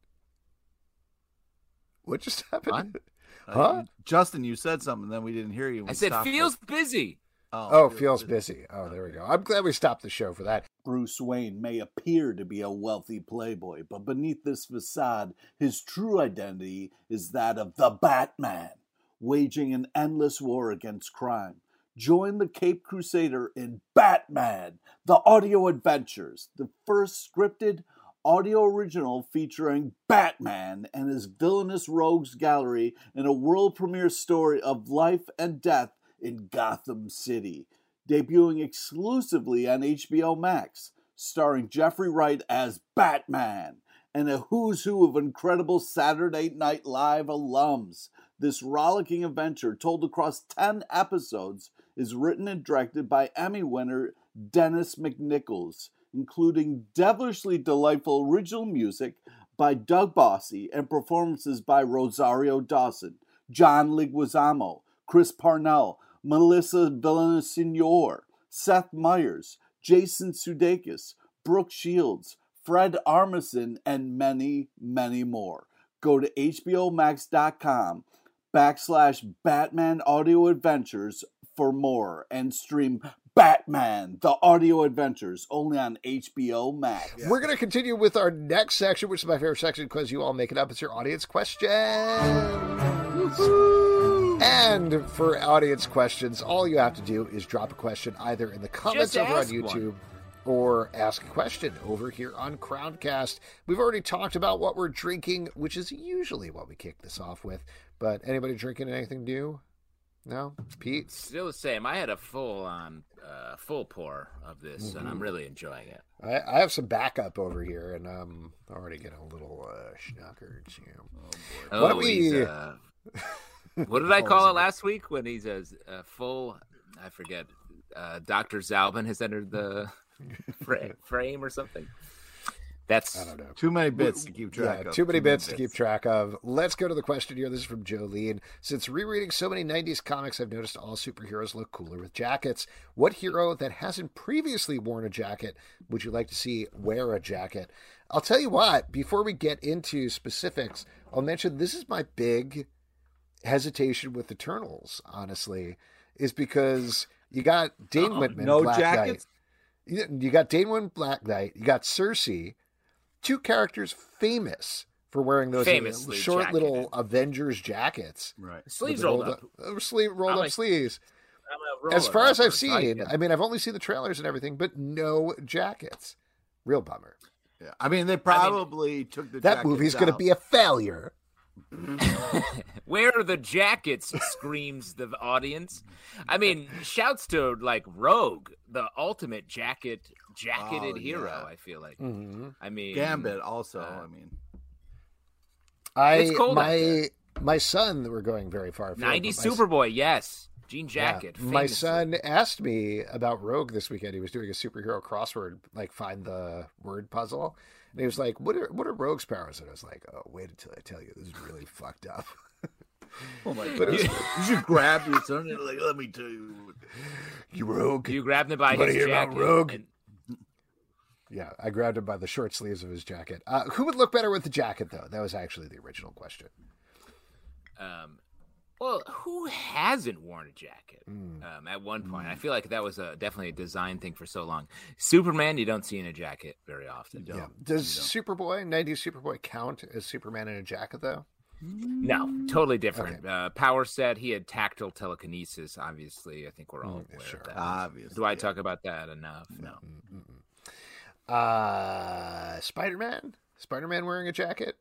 What just happened? Uh, Huh? Justin, you said something, then we didn't hear you. We I said stopped feels for- busy. Oh, feels busy. Oh, there we go. I'm glad we stopped the show for that. Bruce Wayne may appear to be a wealthy playboy, but beneath this facade, his true identity is that of the Batman, waging an endless war against crime. Join the Cape Crusader in Batman, the Audio Adventures, the first scripted audio original featuring Batman and his villainous rogues gallery in a world premiere story of life and death in Gotham City, debuting exclusively on H B O Max, starring Jeffrey Wright as Batman and a who's who of incredible Saturday Night Live alums. This rollicking adventure, told across ten episodes, is written and directed by Emmy winner Dennis McNichols, including devilishly delightful original music by Doug Bossy and performances by Rosario Dawson, John Leguizamo, Chris Parnell, Melissa Villanueva, Seth Meyers, Jason Sudeikis, Brooke Shields, Fred Armisen, and many, many more. Go to hbomax.com backslash Batman Audio Adventures for more and stream Batman, the Audio Adventures, only on H B O Max. We're going to continue with our next section, which is my favorite section because you all make it up. It's your audience question. And for audience questions, all you have to do is drop a question either in the comments Just over on ask YouTube one. or ask a question over here on Crowncast. We've already talked about what we're drinking, which is usually what we kick this off with. But anybody drinking anything new? No? Pete? Still the same. I had a full on, uh, full pour of this, and I'm really enjoying it. I, I have some backup over here, and I'm already getting a little uh, schnocker too. Oh, Why don't we- he's, uh, what did I call it last week when he says uh, full? I forget. Uh, Doctor Zalben has entered the fra- frame or something. That's I don't know. Too many bits to keep track Yeah, of. too many bits to keep track of. Let's go to the question here. This is from Jolene. Since rereading so many nineties comics, I've noticed all superheroes look cooler with jackets. What hero that hasn't previously worn a jacket would you like to see wear a jacket? I'll tell you what, before we get into specifics, I'll mention this is my big hesitation with Eternals, honestly, is because you got Dane Uh-oh, Whitman, no Black jackets? Knight. You you got Dane Whitman, Black Knight. You got Cersei. Two characters famous for wearing those Famously short jacketed. little Avengers jackets. Right. sleeves with the rolled up. uh, sleeve, rolled I'm up like- sleeves. I'm a As roller far as I've upper, so I seen, can- I mean, I've only seen the trailers and everything, but no jackets. Real bummer. Yeah. I mean, they probably took the That jackets movie's going to out. be a failure. Where are the jackets? Screams the audience. I mean, shouts to like Rogue, the ultimate jacket jacketed Oh, hero. yeah. I feel like. Mhm. I mean, Gambit also. uh, I mean, I It's cold out my there. my son. We're going very far. afield, nineties but my- Superboy, yes, jean Yeah. jacket. My famously. son asked me about Rogue this weekend. He was doing a superhero crossword, like find the word puzzle. And he was like, what are what are Rogue's powers? And I was like, oh, wait until I tell you. This is really fucked up. oh my But god, it was- you should grab your son and like, let me tell you. You Rogue. You grabbed him by You wanna his hear about jacket. Rogue? and- Yeah, I grabbed him by the short sleeves of his jacket. Uh, who would look better with the jacket, though? That was actually the original question. Um, well, who hasn't worn a jacket Mm. um, at one point? I feel like that was a, definitely a design thing for so long. Superman, you don't see in a jacket very often. Yeah. Does Superboy, nineties Superboy, count as Superman in a jacket, though? No, totally different. Uh, power set, he had tactile telekinesis, obviously. I think we're all Mm, aware sure. of that. Obviously. Do I yeah. talk about that enough? No. Uh, Spider-Man? Spider-Man wearing a jacket?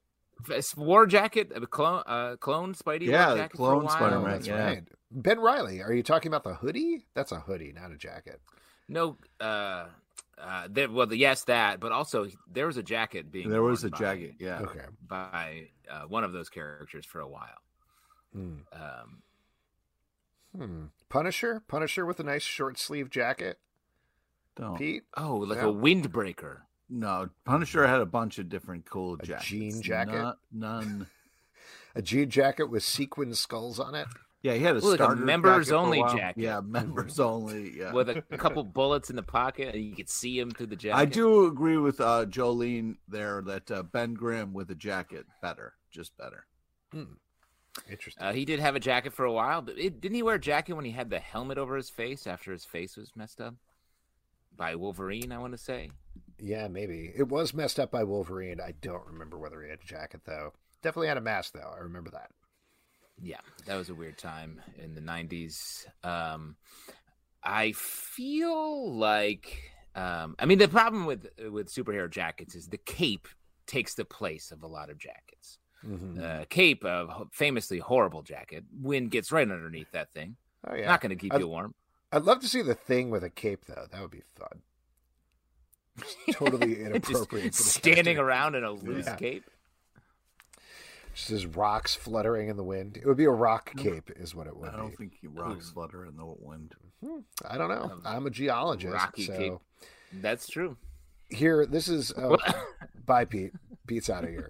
war jacket, a clone, uh, clone Spidey yeah, war jacket clone for a while. Spider-Man. That's yeah. right. Ben Reilly, are you talking about the hoodie? That's a hoodie, not a jacket. No, uh, uh, there, well, yes, that, but also there was a jacket being. There was a worn jacket, by, yeah, Okay. by uh, one of those characters for a while. Hmm. Um, Hmm. Punisher, Punisher with a nice short sleeve jacket. Don't. Pete, oh, like Yeah. a windbreaker. No, Punisher had a bunch of different cool A jackets. jean jacket? Not, none. a jean jacket with sequin skulls on it. Yeah, he had a Well, like a starter members jacket for a only while. jacket. Yeah, members only. Yeah. With a couple bullets in the pocket, and you could see him through the jacket. I do agree with uh, Jolene there that uh, Ben Grimm with a jacket better, just better. Hmm. Interesting. Uh, he did have a jacket for a while, but it, didn't he wear a jacket when he had the helmet over his face after his face was messed up by Wolverine? I want to say. Yeah, maybe. It was messed up by Wolverine. I don't remember whether he had a jacket, though. Definitely had a mask, though. I remember that. Yeah, that was a weird time in the nineties. Um, I feel like, um, I mean, the problem with with superhero jackets is the cape takes the place of a lot of jackets. Mm-hmm. Uh, cape, a famously horrible jacket, wind gets right underneath that thing. Oh, yeah. Not going to keep I'd, you warm. I'd love to see the Thing with a cape, though. That would be fun. Totally inappropriate. Just standing around in a loose Yeah. cape. Just as rocks fluttering in the wind. It would be a rock cape, is what it would I don't be. think he rocks flutter in the wind. Hmm. I don't know. I'm a geologist. Rocky so cape. That's true. Here, this is. Oh, bye, Pete. Pete's out of here.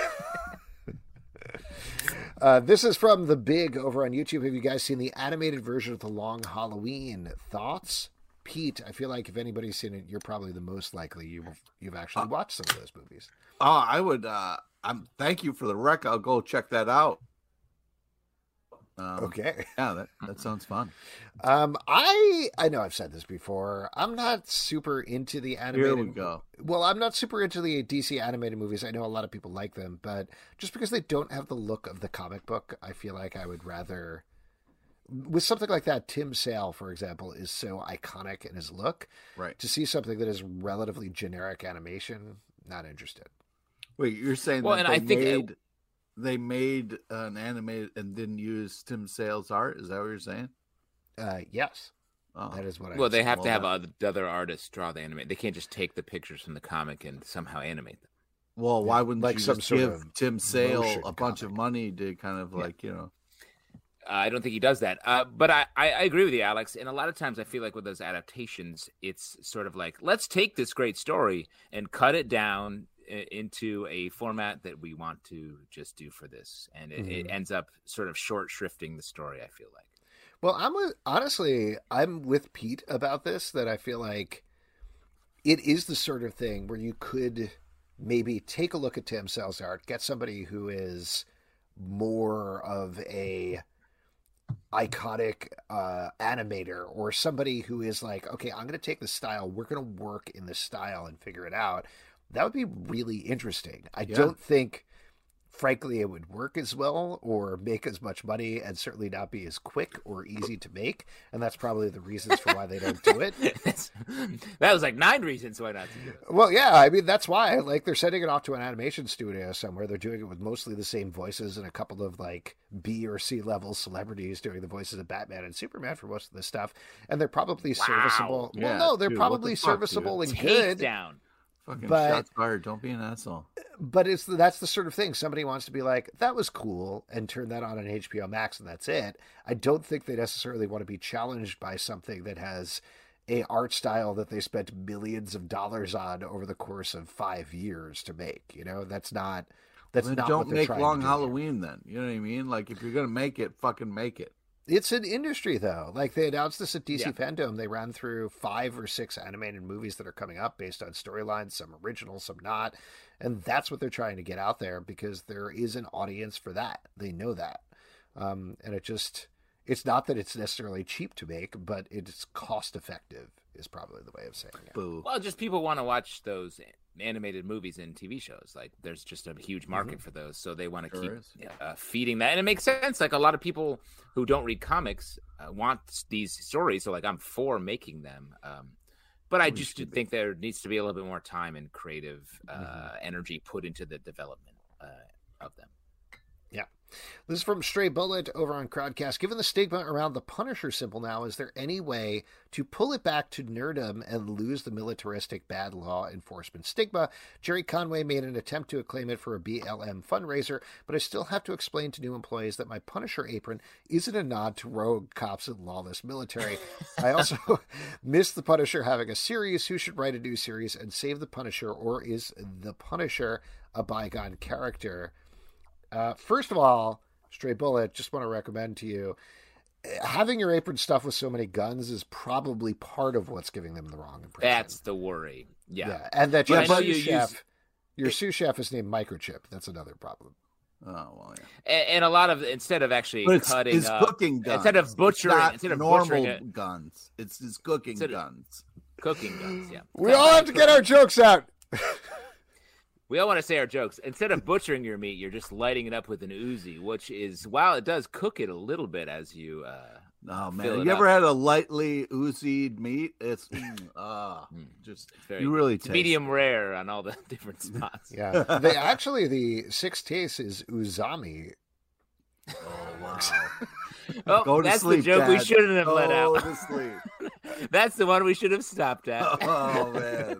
Uh, this is from The Big over on YouTube. Have you guys seen the animated version of The Long Halloween? Thoughts? Pete, I feel like if anybody's seen it, you're probably the most likely you've, you've actually watched some of those movies. Oh, I would. Uh, I'm. Thank you for the rec. I'll go check that out. Um, Okay. Yeah, that, that sounds fun. Um, I I know I've said this before. I'm not super into the animated. Here we go. Well, I'm not super into the D C animated movies. I know a lot of people like them, but just because they don't have the look of the comic book, I feel like I would rather. With something like that, Tim Sale, for example, is so iconic in his look. Right. To see something that is relatively generic animation, not interested. Wait, you're saying Well, that and they I think it- made they made an animated and didn't use Tim Sale's art? Is that what you're saying? Uh, yes, Oh. that is what I. Well, they have to well, have that- other, other artists draw the animate. They can't just take the pictures from the comic and somehow animate them. Well, why wouldn't like you some just sort give of Tim Sale motion a bunch comic. of money to kind of like you know? Uh, I don't think he does that. Uh, but I, I, I agree with you, Alex. And a lot of times I feel like with those adaptations, it's sort of like, let's take this great story and cut it down i- into a format that we want to just do for this. And it, it Mhm. ends up sort of short shrifting the story, I feel like. Well, I'm with, honestly, I'm with Pete about this, that I feel like it is the sort of thing where you could maybe take a look at Tim Sale's art, get somebody who is more of a iconic uh, animator, or somebody who is like, okay, I'm going to take the style, we're going to work in this style and figure it out. That would be really interesting. I Yeah. don't think, frankly, it would work as well or make as much money, and certainly not be as quick or easy to make. And that's probably the reasons for why they don't do it. That's- that was like nine reasons why not to do it. Well, yeah, I mean, that's why, like, they're sending it off to an animation studio somewhere. They're doing it with mostly the same voices and a couple of, like, B or C level celebrities doing the voices of Batman and Superman for most of this stuff. And they're probably serviceable. Yeah, well, no, they're dude, what probably the fuck, serviceable dude? and Take good. down. Fucking But- shots fired. Don't be an asshole. But it's that's the sort of thing somebody wants to be like, that was cool, and turn that on an H B O Max, and that's it. I don't think they necessarily want to be challenged by something that has a art style that they spent millions of dollars on over the course of five years to make. You know, that's not that's Then not don't what they're make trying Long to do here. Halloween then. You know what I mean? Like if you're gonna make it, fucking make it. It's an industry, though. Like, they announced this at D C Yeah. Fandom. They ran through five or six animated movies that are coming up based on storylines, some original, some not. And that's what they're trying to get out there, because there is an audience for that. They know that. Um, and it just, it's not that it's necessarily cheap to make, but it's cost effective, is probably the way of saying it. Boo. Well, just people want to watch those animated movies and T V shows. Like, there's just a huge market for those, so they want to Sure is. keep uh, feeding that, and it makes sense. Like, a lot of people who don't read comics uh, want these stories, so like I'm for making them. Um, but I We just should be. think there needs to be a little bit more time and creative uh, energy put into the development. Uh, of them. This is from Stray Bullet over on Crowdcast. Given the stigma around the Punisher symbol now, is there any way to pull it back to nerdom and lose the militaristic bad law enforcement stigma? Jerry Conway made an attempt to acclaim it for a B L M fundraiser, but I still have to explain to new employees that my Punisher apron isn't a nod to rogue cops and lawless military. I also miss the Punisher having a series. Who should write a new series and save the Punisher, or is the Punisher a bygone character? Uh, first of all, Stray Bullet, just want to recommend to you, having your apron stuffed with so many guns is probably part of what's giving them the wrong impression. That's the worry. Yeah. yeah. And that your but sous you chef, use... your sous chef is named Microchip. That's another problem. Oh, well, yeah. And, and a lot of, instead of actually but it's, cutting it's up, cooking guns. Instead of butchering, it's instead of normal butchering it, guns. It's his cooking instead guns. Cooking guns, yeah. We all have to get our jokes out. We all want to say our jokes. Instead of butchering your meat, you're just lighting it up with an Uzi, which is, while it does cook it a little bit as you uh oh man, fill have it you up. ever had a lightly Uzi'd meat? It's mm, uh, just very you really it's taste medium it. rare on all the different spots. Yeah. They actually, the sixth taste is Uzami. Oh wow. Oh, Go to that's sleep, the joke Dad. we shouldn't have let Go out. to sleep. That's the one we should have stopped at. Oh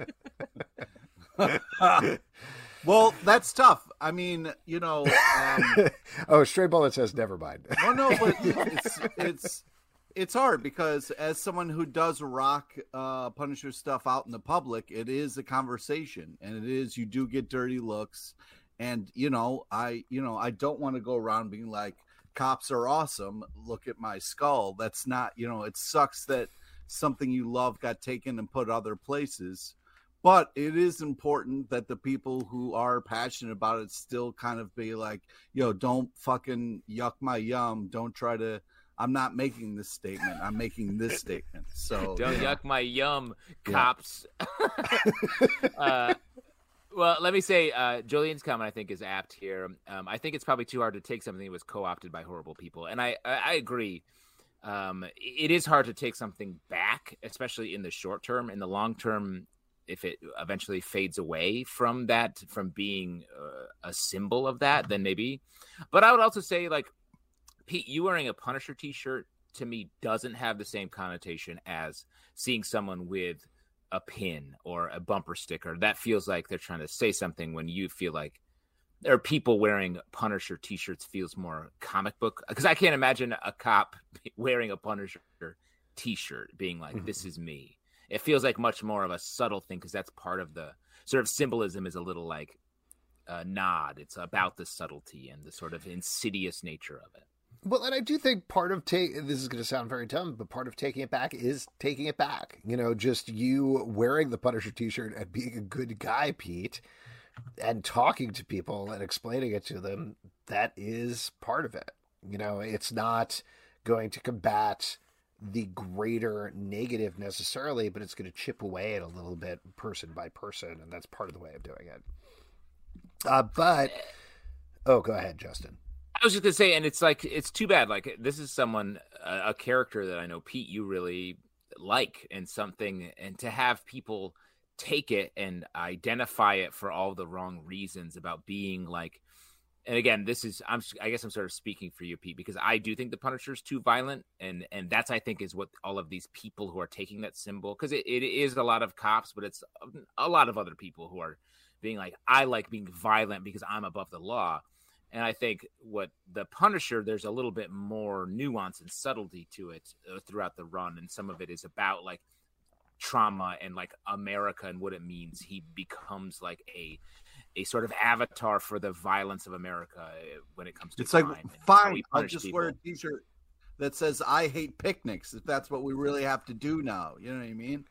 man. Well, that's tough. I mean, you know. Um, oh, Stray Bullet says never mind. oh no, but it's it's it's hard because as someone who does rock uh, Punisher stuff out in the public, it is a conversation, and it is you do get dirty looks, and you know, I you know I don't want to go around being like cops are awesome. Look at my skull. That's not you know. It sucks that something you love got taken and put other places. But it is important that the people who are passionate about it still kind of be like, yo, don't fucking yuck my yum. Don't try to, I'm not making this statement. I'm making this statement. So Don't yeah. yuck my yum, cops. Yeah. uh, well, let me say, uh, Jolene's comment, I think, is apt here. Um, I think it's probably too hard to take something that was co-opted by horrible people. And I, I, I agree. Um, it is hard to take something back, especially in the short term. In the long term, if it eventually fades away from that, from being uh, a symbol of that, then maybe. But I would also say, like, Pete, you wearing a Punisher t-shirt to me doesn't have the same connotation as seeing someone with a pin or a bumper sticker. That feels like they're trying to say something, when you feel like there are people wearing Punisher t-shirts feels more comic book. Because I can't imagine a cop wearing a Punisher t-shirt being like, mm-hmm. this is me. It feels like much more of a subtle thing, because that's part of the sort of symbolism, is a little like a nod. It's about the subtlety and the sort of insidious nature of it. Well, and I do think part of take this is going to sound very dumb, but part of taking it back is taking it back. You know, just you wearing the Punisher t-shirt and being a good guy, Pete, and talking to people and explaining it to them. That is part of it. You know, it's not going to combat the greater negative necessarily, but it's going to chip away at a little bit person by person, and that's part of the way of doing it. Uh, but, oh, go ahead, Justin. I was just going to say, and it's like, it's too bad. Like, this is someone, a, a character that I know, Pete, you really like, and something, and to have people take it and identify it for all the wrong reasons about being like, and again, this is, I'm, I guess I'm sort of speaking for you, Pete, because I do think the Punisher is too violent. And, and that's, I think, is what all of these people who are taking that symbol, because it, it is a lot of cops, but it's a lot of other people who are being like, I like being violent because I'm above the law. And I think what the Punisher, there's a little bit more nuance and subtlety to it uh, throughout the run. And some of it is about like trauma and like America and what it means. He becomes like a, a sort of avatar for the violence of America when it comes to it's like, fine, I'll just people. wear a t-shirt that says I hate picnics, if that's what we really have to do now. You know what I mean?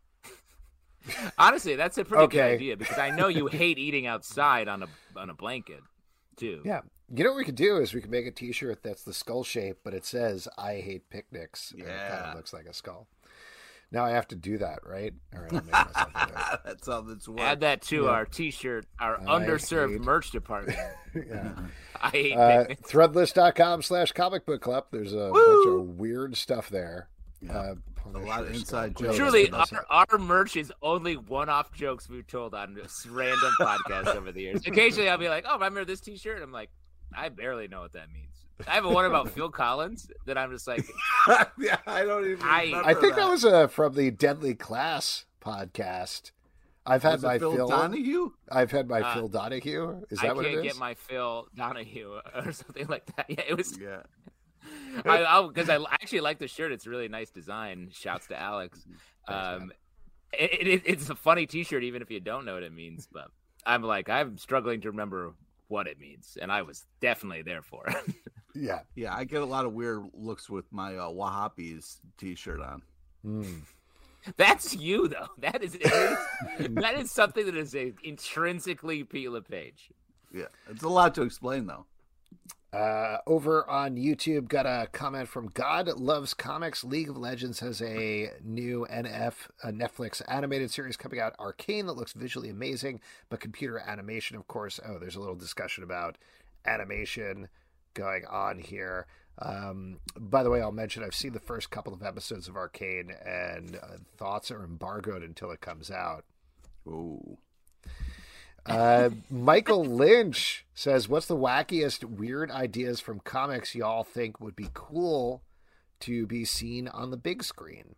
Honestly, that's a pretty Okay. good idea, because I know you hate eating outside on a on a blanket too. Yeah. You know what we could do is we could make a t-shirt that's the skull shape, but it says I hate picnics. And it kind Yeah. of looks like a skull. Now I have to do that, right? All right, I'll make myself do it. That's how this works. Add that to Yeah. our t-shirt, our I underserved hate- merch department. Yeah. I hate Uh, picnics. threadless.com slash comic book club. There's a Woo! bunch of weird stuff there. Uh, a lot of inside jokes. Truly, our, our merch is only one-off jokes we've told on this random podcasts over the years. Occasionally, I'll be like, "Oh, remember this T-shirt?" I'm like, I barely know what that means. I have a one about Phil Collins that I'm just like, yeah, I don't even. I, I think that, that was uh, from the Deadly Class podcast. I've had was my Phil, Phil Donahue. I've had my uh, Phil Donahue. Is that I what it is? can't get my Phil Donahue or something like that. Yeah, it was. Yeah. I because I, I actually like the shirt. It's a really nice design. Shouts to Alex. Um, it, it, it's a funny T-shirt, even if you don't know what it means. But I'm like, I'm struggling to remember what it means, and I was definitely there for it. Yeah, yeah. I get a lot of weird looks with my uh, Wahapis T-shirt on. Mm. That's you, though. That is, is that is something that is a, intrinsically Pete LePage. Yeah, it's a lot to explain, though. Uh, over on YouTube, got a comment from God Loves Comics. League of Legends has a new N F a Netflix animated series coming out, Arcane, that looks visually amazing, but computer animation, of course. Oh, there's a little discussion about animation going on here. Um, by the way, I'll mention I've seen the first couple of episodes of Arcane, and uh, thoughts are embargoed until it comes out. Ooh. Uh, Michael Lynch says, what's the wackiest weird ideas from comics y'all think would be cool to be seen on the big screen?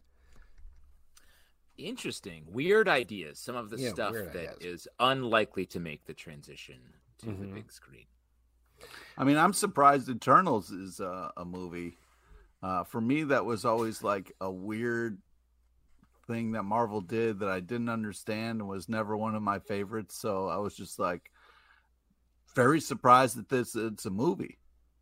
Interesting. Weird ideas. Some of the Yeah, stuff weird that ideas. is unlikely to make the transition to Mhm. the big screen. I mean, I'm surprised Eternals is uh, a movie. Uh, for me, that was always like a weird thing that Marvel did that I didn't understand and was never one of my favorites. So I was just like very surprised that this it's a movie.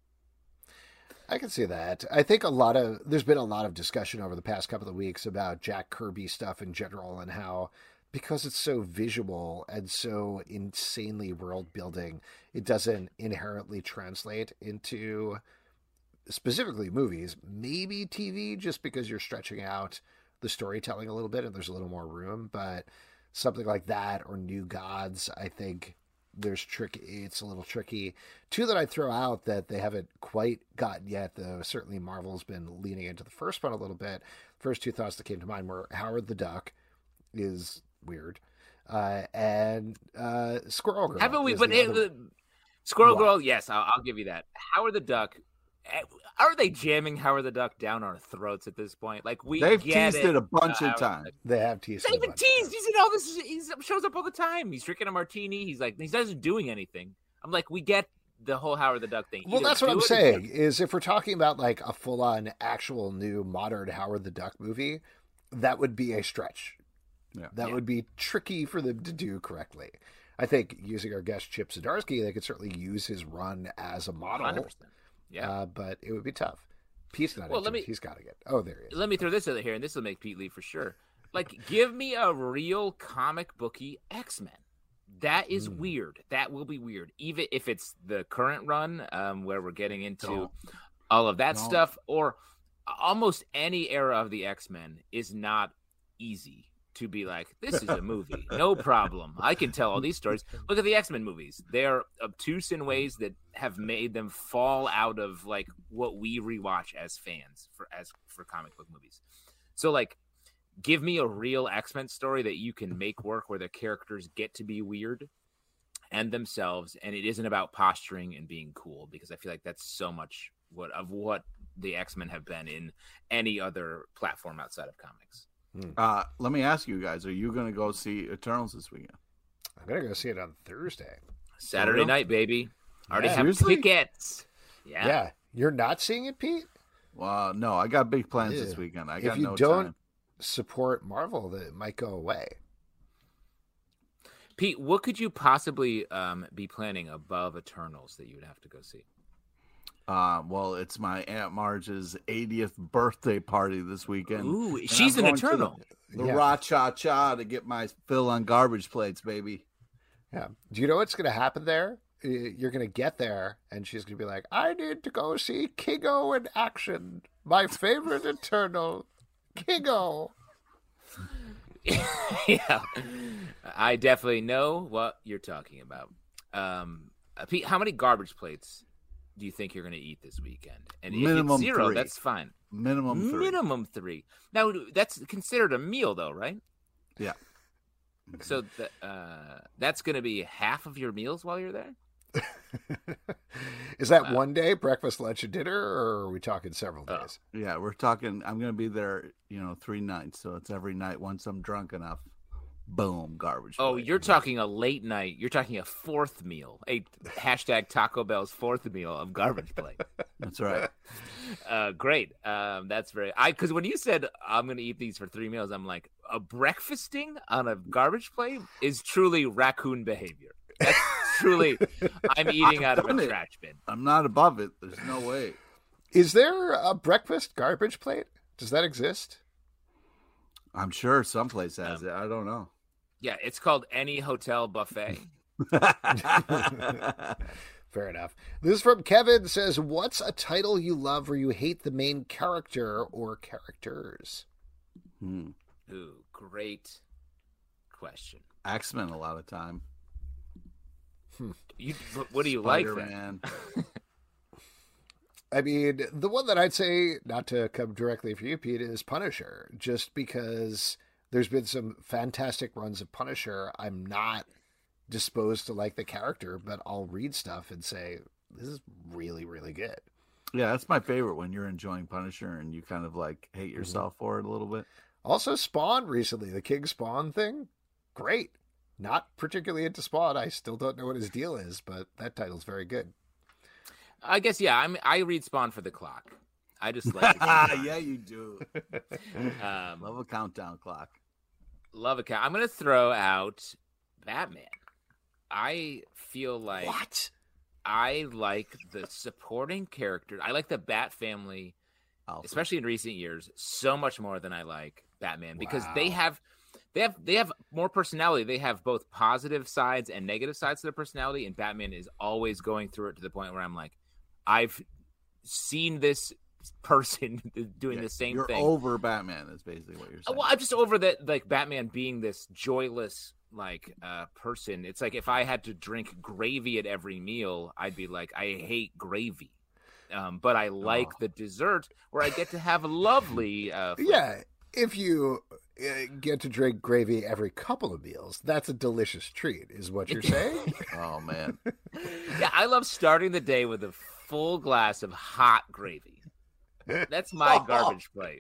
I can see that. I think a lot of there's been a lot of discussion over the past couple of weeks about Jack Kirby stuff in general, and how because it's so visual and so insanely world building, it doesn't inherently translate into specifically movies, maybe T V, just because you're stretching out the storytelling a little bit and there's a little more room. But something like that or New Gods, I think there's trick. It's a little tricky. Two that I'd throw out that they haven't quite gotten yet, though certainly Marvel's been leaning into the first one a little bit. First two thoughts that came to mind were Howard the Duck is weird, uh, and uh, Squirrel Girl. Haven't we? is But the it, other- uh, Squirrel What? Girl, yes, I'll, I'll give you that. Howard the Duck. Are they jamming Howard the Duck down our throats at this point? Like we They've get teased it a bunch uh, of times. They have teased. He's it a even bunch. teased. He's in all this. He shows up all the time. He's drinking a martini. He's like, he doesn't doing anything. I'm like, we get the whole Howard the Duck thing. Well, Either that's what do I'm it or saying. don't. Is if we're talking about like a full-on, actual new modern Howard the Duck movie, that would be a stretch. Yeah. That Yeah. would be tricky for them to do correctly. I think using our guest Chip Zdarsky, they could certainly use his run as a model. one hundred percent. Yeah. Uh, but it would be tough. Pete's not Well, into let me- it. He's got to get. Oh, there he is. Let me throw this out here, and this will make Pete leave for sure. Like, give me a real comic booky X-Men. That is Mm. weird. That will be weird, even if it's the current run, um, where we're getting into Don't. all of that Don't. stuff, or almost any era of the X-Men is not easy to be like, this is a movie, no problem. I can tell all these stories. Look at the X-Men movies; they're obtuse in ways that have made them fall out of like what we rewatch as fans for as for comic book movies. So, like, give me a real X-Men story that you can make work where the characters get to be weird and themselves, and it isn't about posturing and being cool, because I feel like that's so much what of what the X-Men have been in any other platform outside of comics. Uh, let me ask you guys: are you going to go see Eternals this weekend? I'm gonna go see it on Thursday. Saturday real? night, baby. Already Yeah. have Seriously? tickets. Yeah. Yeah. You're not seeing it, Pete? Well, no, I got big plans Yeah. this weekend. I If got you no don't time. support Marvel, that it might go away. Pete, what could you possibly um, be planning above Eternals that you would have to go see? Uh, well, it's my Aunt Marge's eightieth birthday party this weekend. Ooh, And she's I'm an going to Eternal. The, the Yeah. Ra Cha Cha to get my fill on garbage plates, baby. Yeah. Do you know what's going to happen there? Uh, You're going to get there, and she's going to be like, I need to go see Kingo in action. My favorite Eternal. Kingo. Yeah, I definitely know what you're talking about. Um, uh, Pete, how many garbage plates do you think you're going to eat this weekend? And if Minimum it's zero, three. that's fine. Minimum three. Minimum three. Now, that's considered a meal, though, right? Yeah. So the, uh, that's going to be half of your meals while you're there? Is that uh, one day, breakfast, lunch, and dinner, or are we talking several days? Uh, yeah, we're talking, I'm going to be there, you know, three nights. So it's every night once I'm drunk enough. Boom, garbage. Oh, plate. You're talking a late night. You're talking a fourth meal. A hashtag Taco Bell's fourth meal of garbage plate. That's right. Uh, great. Um, that's very. I because when you said I'm going to eat these for three meals, I'm like, a breakfasting on a garbage plate is truly raccoon behavior. That's truly. I'm eating out of a it. trash bin. I'm not above it. There's no way. Is there a breakfast garbage plate? Does that exist? I'm sure someplace has um, it. I don't know. Yeah, it's called Any Hotel Buffet. Fair enough. This is from Kevin. Says, what's a title you love where you hate the main character or characters? Hmm. Ooh, great question. X-Men a lot of time. Hmm. You, what do you Spider-Man. Like, then? I mean, the one that I'd say, not to come directly for you, Pete, is Punisher. Just because there's been some fantastic runs of Punisher, I'm not disposed to like the character, but I'll read stuff and say, this is really, really good. Yeah, that's my favorite when you're enjoying Punisher and you kind of like hate yourself mm-hmm. for it a little bit. Also, Spawn recently, the King Spawn thing, great. Not particularly into Spawn. I still don't know what his deal is, but that title's very good. I guess, yeah, I'm, I read Spawn for the clock. I just like it. Yeah, you do. um, love a countdown clock. Love a count. I'm going to throw out Batman. I feel like what I like the supporting character. I like the Bat family, Alfred. Especially in recent years, so much more than I like Batman because wow. they have they have they have more personality. They have both positive sides and negative sides to their personality, and Batman is always going through it to the point where I'm like, I've seen this person doing yeah, the same you're thing. You're over Batman is basically what you're saying. Well, I'm just over that, like Batman being this joyless like uh person. It's like if I had to drink gravy at every meal, I'd be like, I hate gravy. Um, but I like oh. the dessert where I get to have lovely uh flavor. Yeah, if you uh, get to drink gravy every couple of meals, that's a delicious treat, is what you're saying. Oh man. Yeah, I love starting the day with a full glass of hot gravy. That's my garbage plate.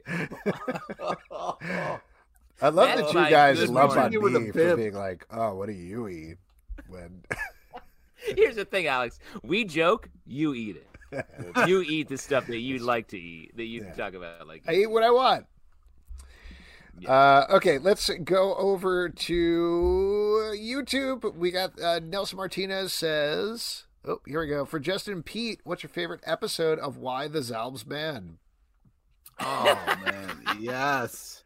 I love That's that you my guys love on with me for being like, oh, what do you eat? When here's the thing, Alex. We joke, you eat it. You eat the stuff that you like to eat, that you yeah. talk about. Like I eat what I want. Yeah. Uh, okay, let's go over to YouTube. We got uh, Nelson Martinez says, oh, here we go. For Justin and Pete, what's your favorite episode of Why the Zalbs Man? Oh, man. Yes.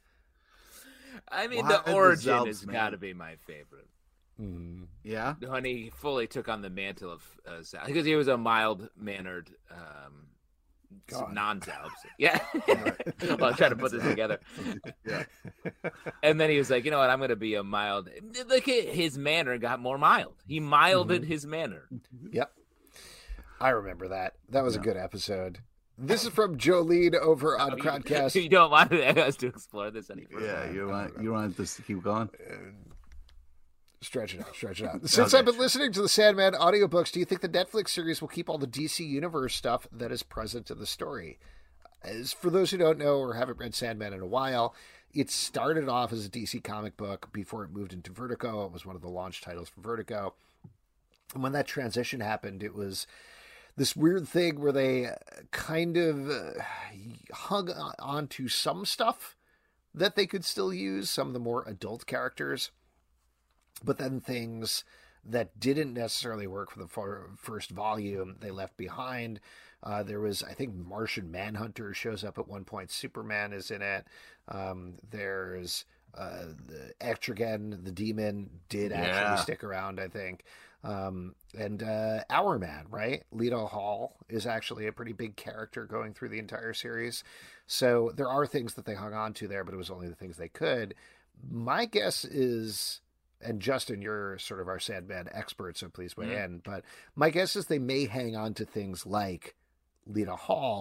I mean, Why the origin the has got to be my favorite. Mm-hmm. Yeah? When he fully took on the mantle of uh, Zal, because he was a mild-mannered um, non-Zalbs. Yeah. Well, I'm trying to put this together. Yeah. And then he was like, you know what, I'm going to be a mild. Like his manner got more mild. He milded mm-hmm. his manner. Yep. I remember that. That was yeah. a good episode. This is from Jolene over on oh, you, Crowdcast. You don't want us to explore this any further. Yeah, you want you want this to keep going. Uh, stretch it out, stretch it out. Since okay. I've been listening to the Sandman audiobooks, do you think the Netflix series will keep all the D C Universe stuff that is present in the story? As for those who don't know or haven't read Sandman in a while, it started off as a D C comic book before it moved into Vertigo. It was one of the launch titles for Vertigo. And when that transition happened, it was this weird thing where they kind of uh, hung on to some stuff that they could still use, some of the more adult characters, but then things that didn't necessarily work for the for, first volume, they left behind. Uh, there was, I think, Martian Manhunter shows up at one point. Superman is in it. Um, there's uh, the Etrigan, the demon, did actually yeah. stick around, I think. Um, and uh, Our Man, right? Leto Hall is actually a pretty big character going through the entire series. So there are things that they hung on to there, but it was only the things they could. My guess is, and Justin, you're sort of our Sandman expert, so please weigh mm-hmm. in, but my guess is they may hang on to things like Leto Hall,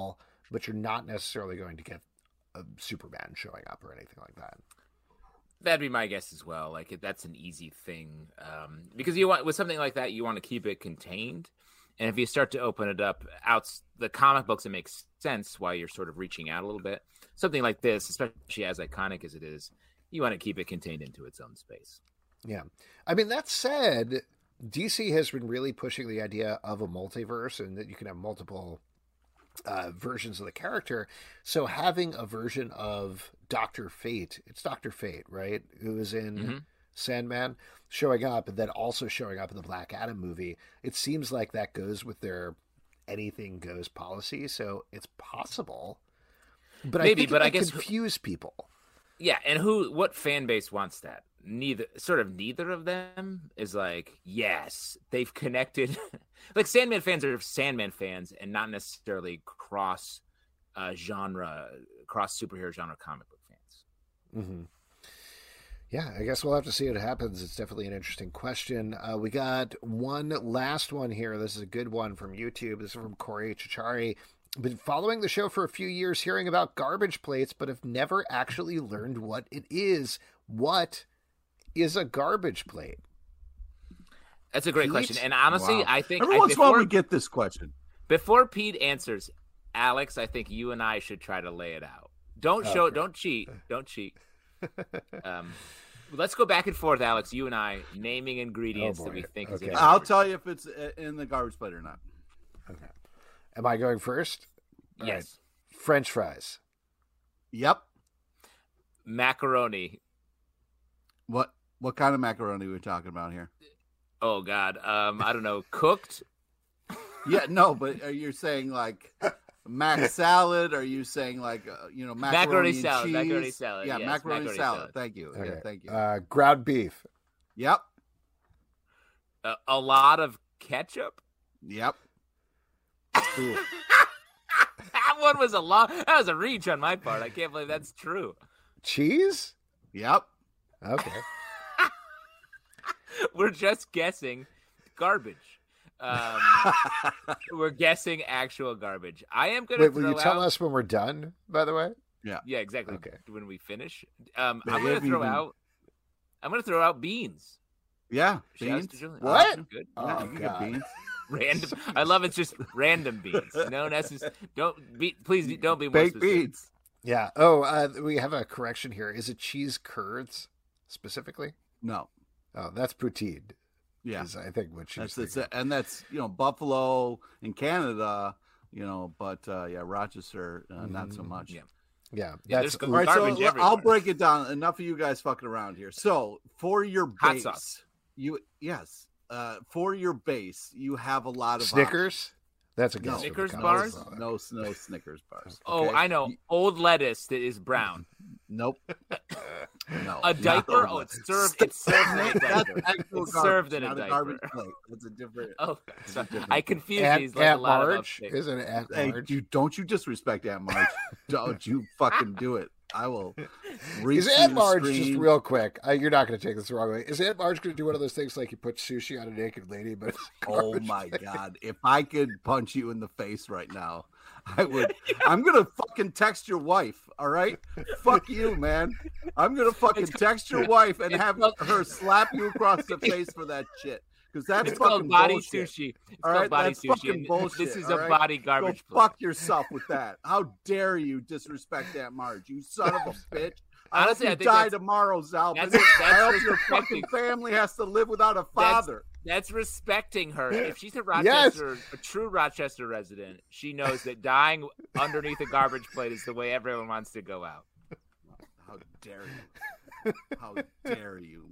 but you're not necessarily going to get a Superman showing up or anything like that. That'd be my guess as well. Like that's an easy thing um, because you want with something like that, you want to keep it contained. And if you start to open it up out the comic books, it makes sense why you're sort of reaching out a little bit. Something like this, especially as iconic as it is, you want to keep it contained into its own space. Yeah. I mean, that said, D C has been really pushing the idea of a multiverse and that you can have multiple uh, versions of the character. So having a version of Doctor Fate, it's Doctor Fate, right? Who is in mm-hmm. Sandman, showing up and then also showing up in the Black Adam movie. It seems like that goes with their anything goes policy. So it's possible, but Maybe, I think but it I guess confuse people. Yeah. And who, what fan base wants that? Neither, sort of neither of them is like, yes, they've connected. Like Sandman fans are Sandman fans and not necessarily cross uh, genre, cross superhero genre comic book fans. Mm-hmm. Yeah, I guess we'll have to see what happens. It's definitely an interesting question. Uh, we got one last one here. This is a good one from YouTube. This is from Corey Chichari. Been following the show for a few years, hearing about garbage plates, but have never actually learned what it is. What is a garbage plate? That's a great Pete? question. And honestly, wow. I think... Every once in a while we get this question. Before Pete answers, Alex, I think you and I should try to lay it out. Don't show... Okay. Don't cheat. Don't cheat. um, let's go back and forth, Alex. You and I naming ingredients oh that we think okay. is in I'll tell you if it's in the garbage plate or not. Okay. Am I going first? All yes. Right. French fries. Yep. Macaroni. What what kind of macaroni are we talking about here? Oh God, um, I don't know. Cooked. Yeah, no, but are you saying like mac salad? Are you saying like uh, you know macaroni, macaroni and salad? Cheese? Macaroni salad. Yeah, yes, macaroni, macaroni salad. salad. Thank you. Okay. Yeah, thank you. Uh, ground beef. Yep. Uh, a lot of ketchup. Yep. That one was a long. That was a reach on my part. I can't believe that's true. Cheese. Yep. Okay. We're just guessing garbage. Um, we're guessing actual garbage. I am going to Wait, will you tell out... us when we're done, by the way? Yeah. Yeah, exactly. Okay. When we finish. Um, Man, I'm going to throw even... out I'm going to throw out beans. Yeah, beans. What? Oh, good. Oh, yeah, you God. Get beans. Random. I love it's just random beans. No necessary. Don't be. Please don't be more baked specific. beans. Yeah. Oh, uh, we have a correction here. Is it cheese curds specifically? No. Oh, that's poutine. Yeah, I think what she's that's, that's and that's you know Buffalo in Canada, you know, but uh, yeah, Rochester uh, mm-hmm. not so much. Yeah, yeah. yeah that's all right. So everywhere. I'll break it down. Enough of you guys fucking around here. So for your base, hot sauce. You yes. Uh, for your base, you have a lot of Snickers. Options. That's a no, Snickers bars. No, no Snickers bars. Okay. Oh, I know. Old lettuce that is brown. Nope. No. A diaper. Oh, it's served. It's served in a diaper. It's served in a diaper. That's a different. Oh, that's a different I confuse Aunt, these like Aunt a lot Marge? of. Isn't it Aunt hey, Marge? you don't you disrespect Aunt Marge? Don't you fucking do it? I will. Is Aunt Marge just real quick? Uh, you're not going to take this the wrong way. Is Aunt Marge going to do one of those things like you put sushi on a naked lady? But oh my plate? God! If I could punch you in the face right now, I would. I'm gonna fucking text your wife. All right, fuck you, man. I'm gonna fucking text your wife and have her slap you across the face for that shit. Because that's it's fucking called body bullshit. sushi. It's all called right? body that's sushi. Fucking bullshit, this is all a right? body garbage Go plate. fuck yourself with that. How dare you disrespect Aunt Marge? You son of a bitch. I Honestly, hope I you think die that's, tomorrow, Zal. That's, that's that's I hope your fucking family has to live without a father. That's, that's respecting her. If she's a Rochester, yes. a true Rochester resident, she knows that dying underneath a garbage plate is the way everyone wants to go out. How dare you? How dare you?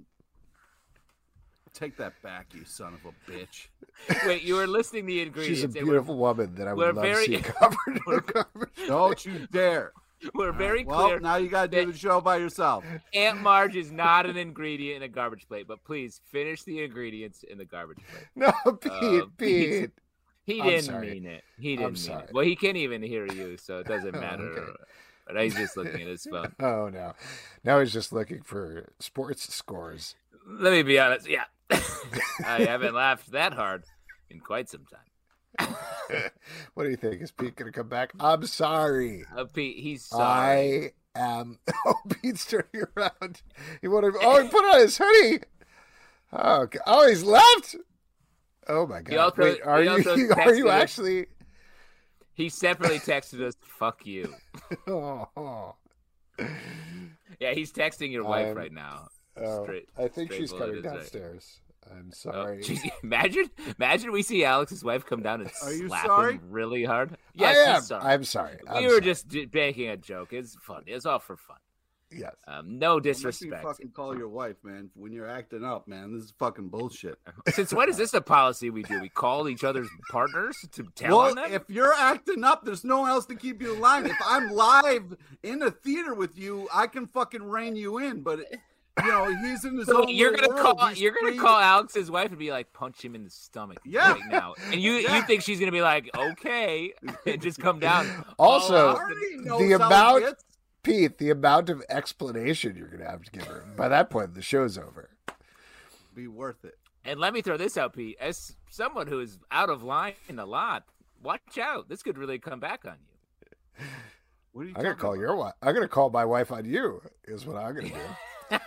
Take that back, you son of a bitch. Wait, you were listing the ingredients. She's a beautiful woman that I would love very, to see covered in a garbage. Don't you dare. We're very well, clear. Now you got to do the show by yourself. Aunt Marge is not an ingredient in a garbage plate, but please finish the ingredients in the garbage plate. No, Pete, uh, Pete. He didn't mean it. He didn't I'm mean sorry. it. Well, he can't even hear you, so it doesn't matter. Okay. But he's just looking at his phone. Oh, no. Now he's just looking for sports scores. Let me be honest. Yeah. I haven't laughed that hard in quite some time. What do you think? Is Pete going to come back? I'm sorry. Uh, Pete, he's sorry. I am. Oh, Pete's turning around. He wanted. Oh, he put on his hoodie. Oh, God. Oh, he's left. Oh my God! Also, Wait, are you? Are you actually? Us. He separately texted us, "Fuck you." Oh. Yeah, he's texting your wife um, right now. Oh, straight, I think straight she's coming right. downstairs. I'm sorry. Oh, imagine, imagine we see Alex's wife come down and Are you slap sorry? him really hard. Yes, I am. he's sorry. I'm sorry. I'm we were sorry. just making a joke. It's fun. It's all for fun. Yes. Um, no Unless disrespect. you fucking call your wife, man, when you're acting up, man. This is fucking bullshit. Since when is this a policy we do? We call each other's partners to tell well, on them? if you're acting up, there's no one else to keep you in line. If I'm live in a theater with you, I can fucking rein you in. But you know, he's in his so own you're gonna world. call He's you're free. gonna call Alex's wife and be like, punch him in the stomach Yeah. right now. And you Yeah. you think she's gonna be like, okay, and just come down. Also, Oh, Already knows the how it amount, gets. Pete, the amount of explanation you're going to have to give her. By that point, the show's over. Be worth it. And let me throw this out, Pete. As someone who is out of line a lot, watch out. This could really come back on you. What are you I'm going to talking call about? your wife. I'm going to call my wife on you, is what I'm going to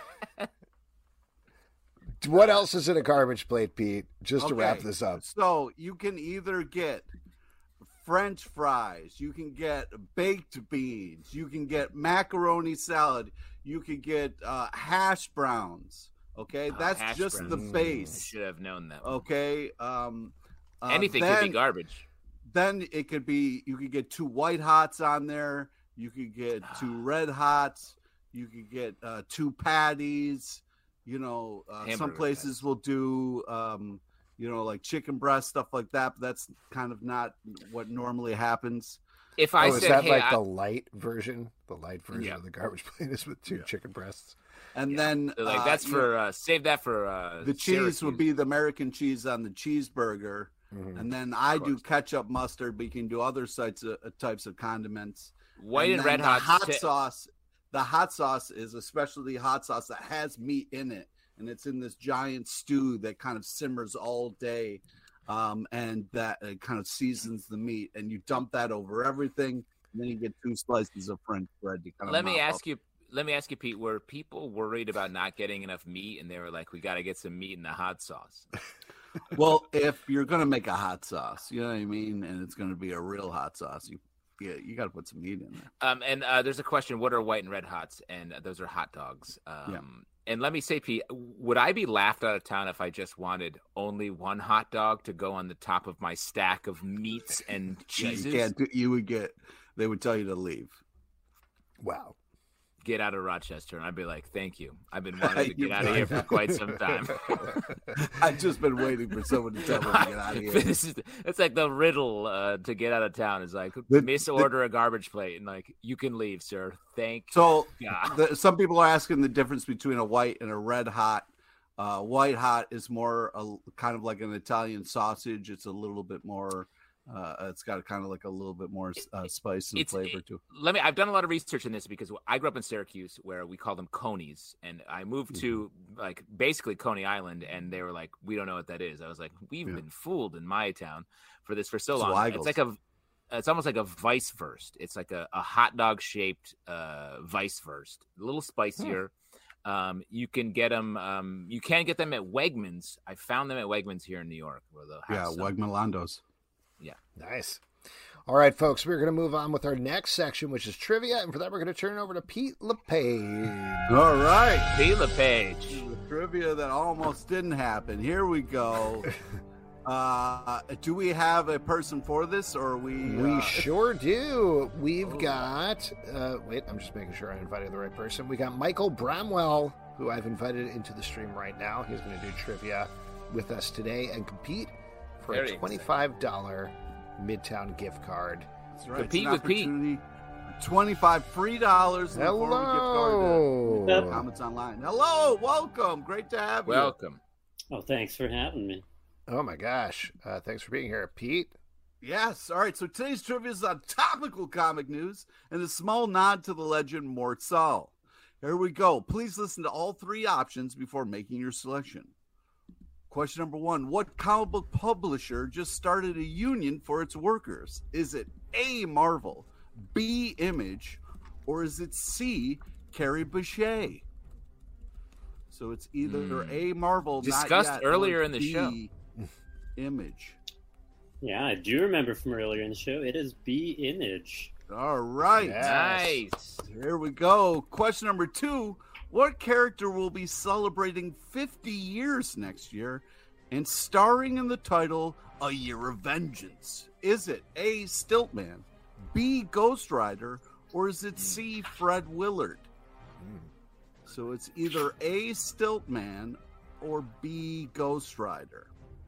do. What else is in a garbage plate, Pete? Just to wrap Okay, this up. So you can either get French fries, you can get baked beans, you can get macaroni salad, you can get uh, hash browns. Okay, Oh, that's hash just the browns. I base. should have known that. Okay, um, uh, Anything then, could be garbage. Then it could be you could get two white hots on there. You could get two red hots. You could get uh, two patties. You know, uh, some Hamburger places patties. will do. Um, you know, like chicken breast, stuff like that. But that's kind of not what normally happens. If I Oh, is said, that hey, like I, the light version? The light version Yeah. of the garbage plate is with two chicken breasts. And then they're like uh, that's you for uh, save that for uh, the cheese Syracuse. would be the American cheese on the cheeseburger. Mhm. And then I do ketchup, mustard, but you can do other types of, types of condiments. white and, then red the hot. hot t- sauce. The hot sauce is a specialty hot sauce that has meat in it, and it's in this giant stew that kind of simmers all day, um, and that uh, kind of seasons the meat. And you dump that over everything, and then you get two slices of French bread. To kind of Let me mop ask up. you. Let me ask you, Pete. Were people worried about not getting enough meat, and they were like, "We got to get some meat in the hot sauce"? Well, if you're gonna make a hot sauce, you know what I mean, and it's gonna be a real hot sauce, you yeah, you got to put some meat in there. Um, and uh, there's a question: what are white and red hots? And uh, those are hot dogs. Um, Yeah. And let me say, Pete, would I be laughed out of town if I just wanted only one hot dog to go on the top of my stack of meats and Yeah, cheeses? you can't do, you would get. They would tell you to leave. Wow. Get out of Rochester, and I'd be like, "Thank you. I've been wanting to You get out of here for quite some time." I've just been waiting for someone to tell me to get out of here. This is it's like the riddle uh, to get out of town. Is like The- misorder a garbage plate, and like you can leave, sir. Thank So God. the, some people are asking the difference between a white and a red hot. Uh, white hot is more a, kind of like an Italian sausage. It's a little bit more. Uh, it's got kind of like a little bit more uh, spice and It's- flavor it- to it. Let me. I've done a lot of research in this because I grew up in Syracuse, where we call them conies, and I moved to Mm-hmm. like basically Coney Island, and they were like, "We don't know what that is." I was like, "We've Yeah. been fooled in my town for this for so It's long." Weigels. It's like a. It's almost like a vice wurst. It's like a, a hot dog shaped uh, vice wurst, a little spicier. Um, you can get them. Um, you can get them at Wegmans. I found them at Wegmans here in New York, where they'll have Yeah, some. Wegmalandos. Nice. All right, folks, we're going to move on with our next section, which is trivia. And for that, we're going to turn it over to Pete LePage. All right. Pete LePage. The trivia that almost didn't happen. Here we go. Uh, do we have a person for this, or are we? We uh, sure do. We've got, uh, wait, I'm just making sure I invited the right person. We got Michael Bramwell, who I've invited into the stream right now. He's going to do trivia with us today and compete for Very a twenty-five dollars Midtown gift card. That's right. Compete It's an with Pete. opportunity for twenty-five free dollars. in the form of a gift card to Hello. Comments online. Hello, welcome. Great to have you. Welcome. Oh, thanks for having me. Oh, my gosh. Uh, thanks for being here, Pete. Yes. All right. So today's trivia is on topical comic news and a small nod to the legend Mort Sahl. Here we go. Please listen to all three options before making your selection. Question number one. What comic book publisher just started a union for its workers? Is it A, Marvel, B, Image, or is it C, Carrie Boucher? So it's either mm. A, Marvel, discussed not yet, earlier or in the B, show. Image. Yeah, I do remember from earlier in the show. It is B, Image. All right. Yes. Nice. Here we go. Question number two. What character will be celebrating fifty years next year and starring in the title A Year of Vengeance? Is it A, Stiltman, B, Ghost Rider, or is it C, Fred Willard? So it's either A, Stiltman, or B, Ghost Rider.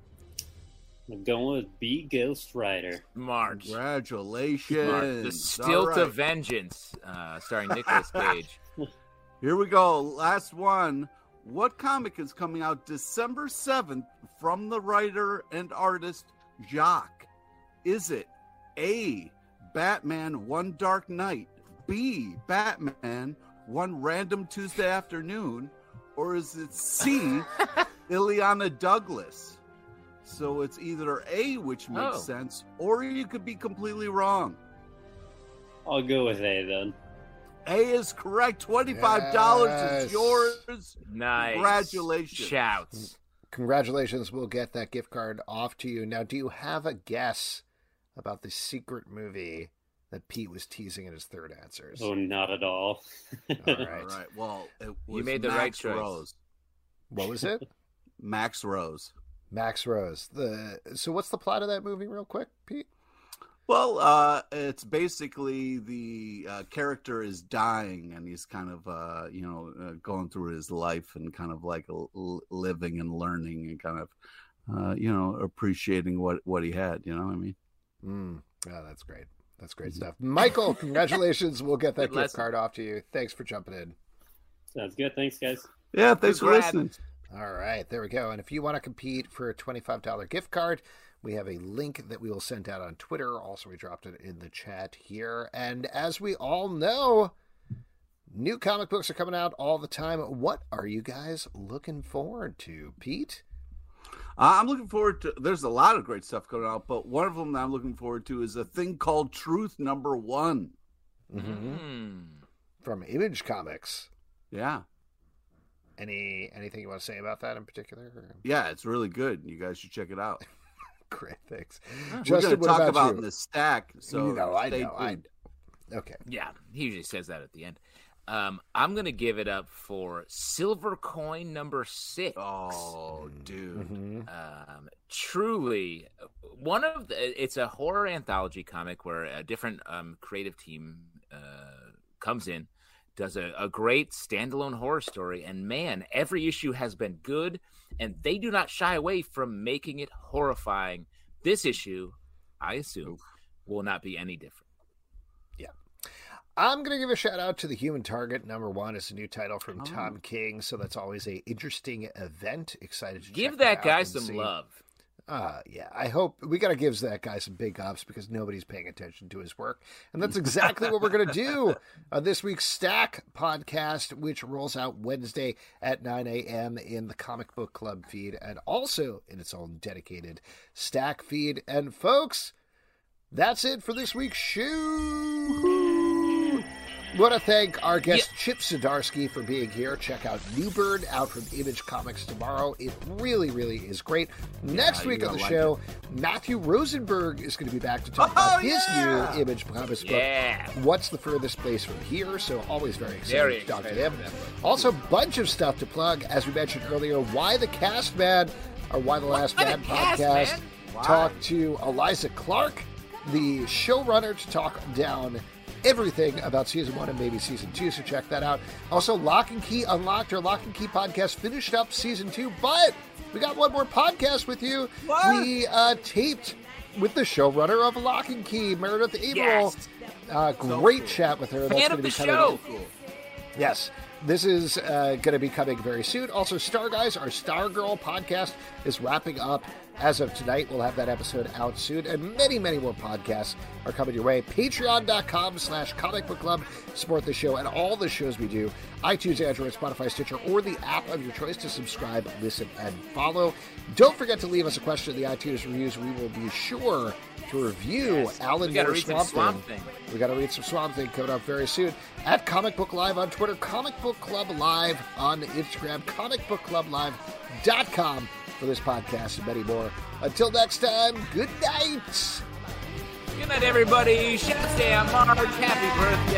I'm going with B, Ghost Rider. Smart. Congratulations. Smart. The Stilt right. of Vengeance, uh, starring Nicolas Cage. Here we go. Last one. What comic is coming out December seventh from the writer and artist Jacques? Is it A, Batman One Dark Night, B, Batman One Random Tuesday Afternoon, or is it C, Ileana Douglas? So it's either A, which makes oh. sense, or you could be completely wrong. I'll go with A then. A is correct. twenty-five dollars yes. is yours. Nice. Congratulations. Shouts. Congratulations. We'll get that gift card off to you. Now, do you have a guess about the secret movie that Pete was teasing in his third answers? Oh, not at all. All right. All right. Well, it was you made the Max right choice. Rose. What was it? Max Rose. Max Rose. The So what's the plot of that movie real quick, Pete? Well, uh, it's basically the uh, character is dying, and he's kind of, uh, you know, uh, going through his life and kind of like l- living and learning and kind of, uh, you know, appreciating what, what he had. You know what I mean? Mm. Oh, that's great. That's great mm-hmm. stuff. Michael, congratulations. We'll get that Good gift lesson. card off to you. Thanks for jumping in. Sounds good. Thanks, guys. Yeah, thanks Good for grad. listening. All right, there we go. And if you want to compete for a twenty-five dollars gift card, we have a link that we will send out on Twitter. Also, we dropped it in the chat here. And as we all know, new comic books are coming out all the time. What are you guys looking forward to, Pete? Uh, I'm looking forward to, there's a lot of great stuff coming out, but one of them that I'm looking forward to is a thing called Truth Number One. Mm-hmm. Mm. From Image Comics. Yeah. Any Anything you want to say about that in particular? Or? Yeah, it's really good. You guys should check it out. Great, thanks. We're Justin, going to talk about, about you? in the stack, so you know, I stay know. I tuned. Okay. Yeah, he usually says that at the end. Um, I'm going to give it up for Silver Coin number six. Oh, dude. Mm-hmm. Um, truly, one of the, it's a horror anthology comic where a different um, creative team uh, comes in, does a, a great standalone horror story, and man, every issue has been good, and they do not shy away from making it horrifying. This issue, I assume, Oof. will not be any different. Yeah. I'm going to give a shout out to The Human Target. Number one is a new title from oh. Tom King, so that's always a interesting event. Excited to give check that, that guy out some see. love. Uh, yeah, I hope we got to give that guy some big ups because nobody's paying attention to his work. And that's exactly what we're going to do on this week's Stack podcast, which rolls out Wednesday at nine a.m. in the Comic Book Club feed and also in its own dedicated Stack feed. And folks, that's it for this week's show. I want to thank our guest, yeah. Chip Zdarsky, for being here. Check out New Bird out from Image Comics tomorrow. It really, really is great. Next yeah, week on the like show, it. Matthew Rosenberg is going to be back to talk oh, about his yeah. new Image Comics book, yeah. What's the Furthest Place from Here? So always very excited very to talk excited to him. Also, a bunch of stuff to plug. As we mentioned earlier, Why the Cast Man, or Why the Last Man podcast. Talk to Eliza Clark, the showrunner, to talk down everything about season one and maybe season two, so check that out. Also, Lock and Key Unlocked, our Lock and Key podcast, finished up season two, but we got one more podcast with you. What? We uh, taped with the showrunner of Lock and Key, Meredith Averill. Yes. Uh, great so chat with her. That's Fan of the show. Cool. Yes. This is uh, going to be coming very soon. Also, Star Guys, our Stargirl podcast, is wrapping up as of tonight. We'll have that episode out soon, and many, many more podcasts are coming your way. Patreon.com slash comic book club. Support the show and all the shows we do. iTunes, Android, Spotify, Stitcher, or the app of your choice to subscribe, listen, and follow. Don't forget to leave us a question in the iTunes reviews. We will be sure to review yes. Alan Moore's Swamp, Swamp Thing. Thing. We got to read some Swamp Thing coming up very soon. At Comic Book Live on Twitter, Comic Book Club Live on Instagram, comic book club live dot com for this podcast and many more. Until next time, good night. Good night, everybody. Shout out to Mark. Happy birthday.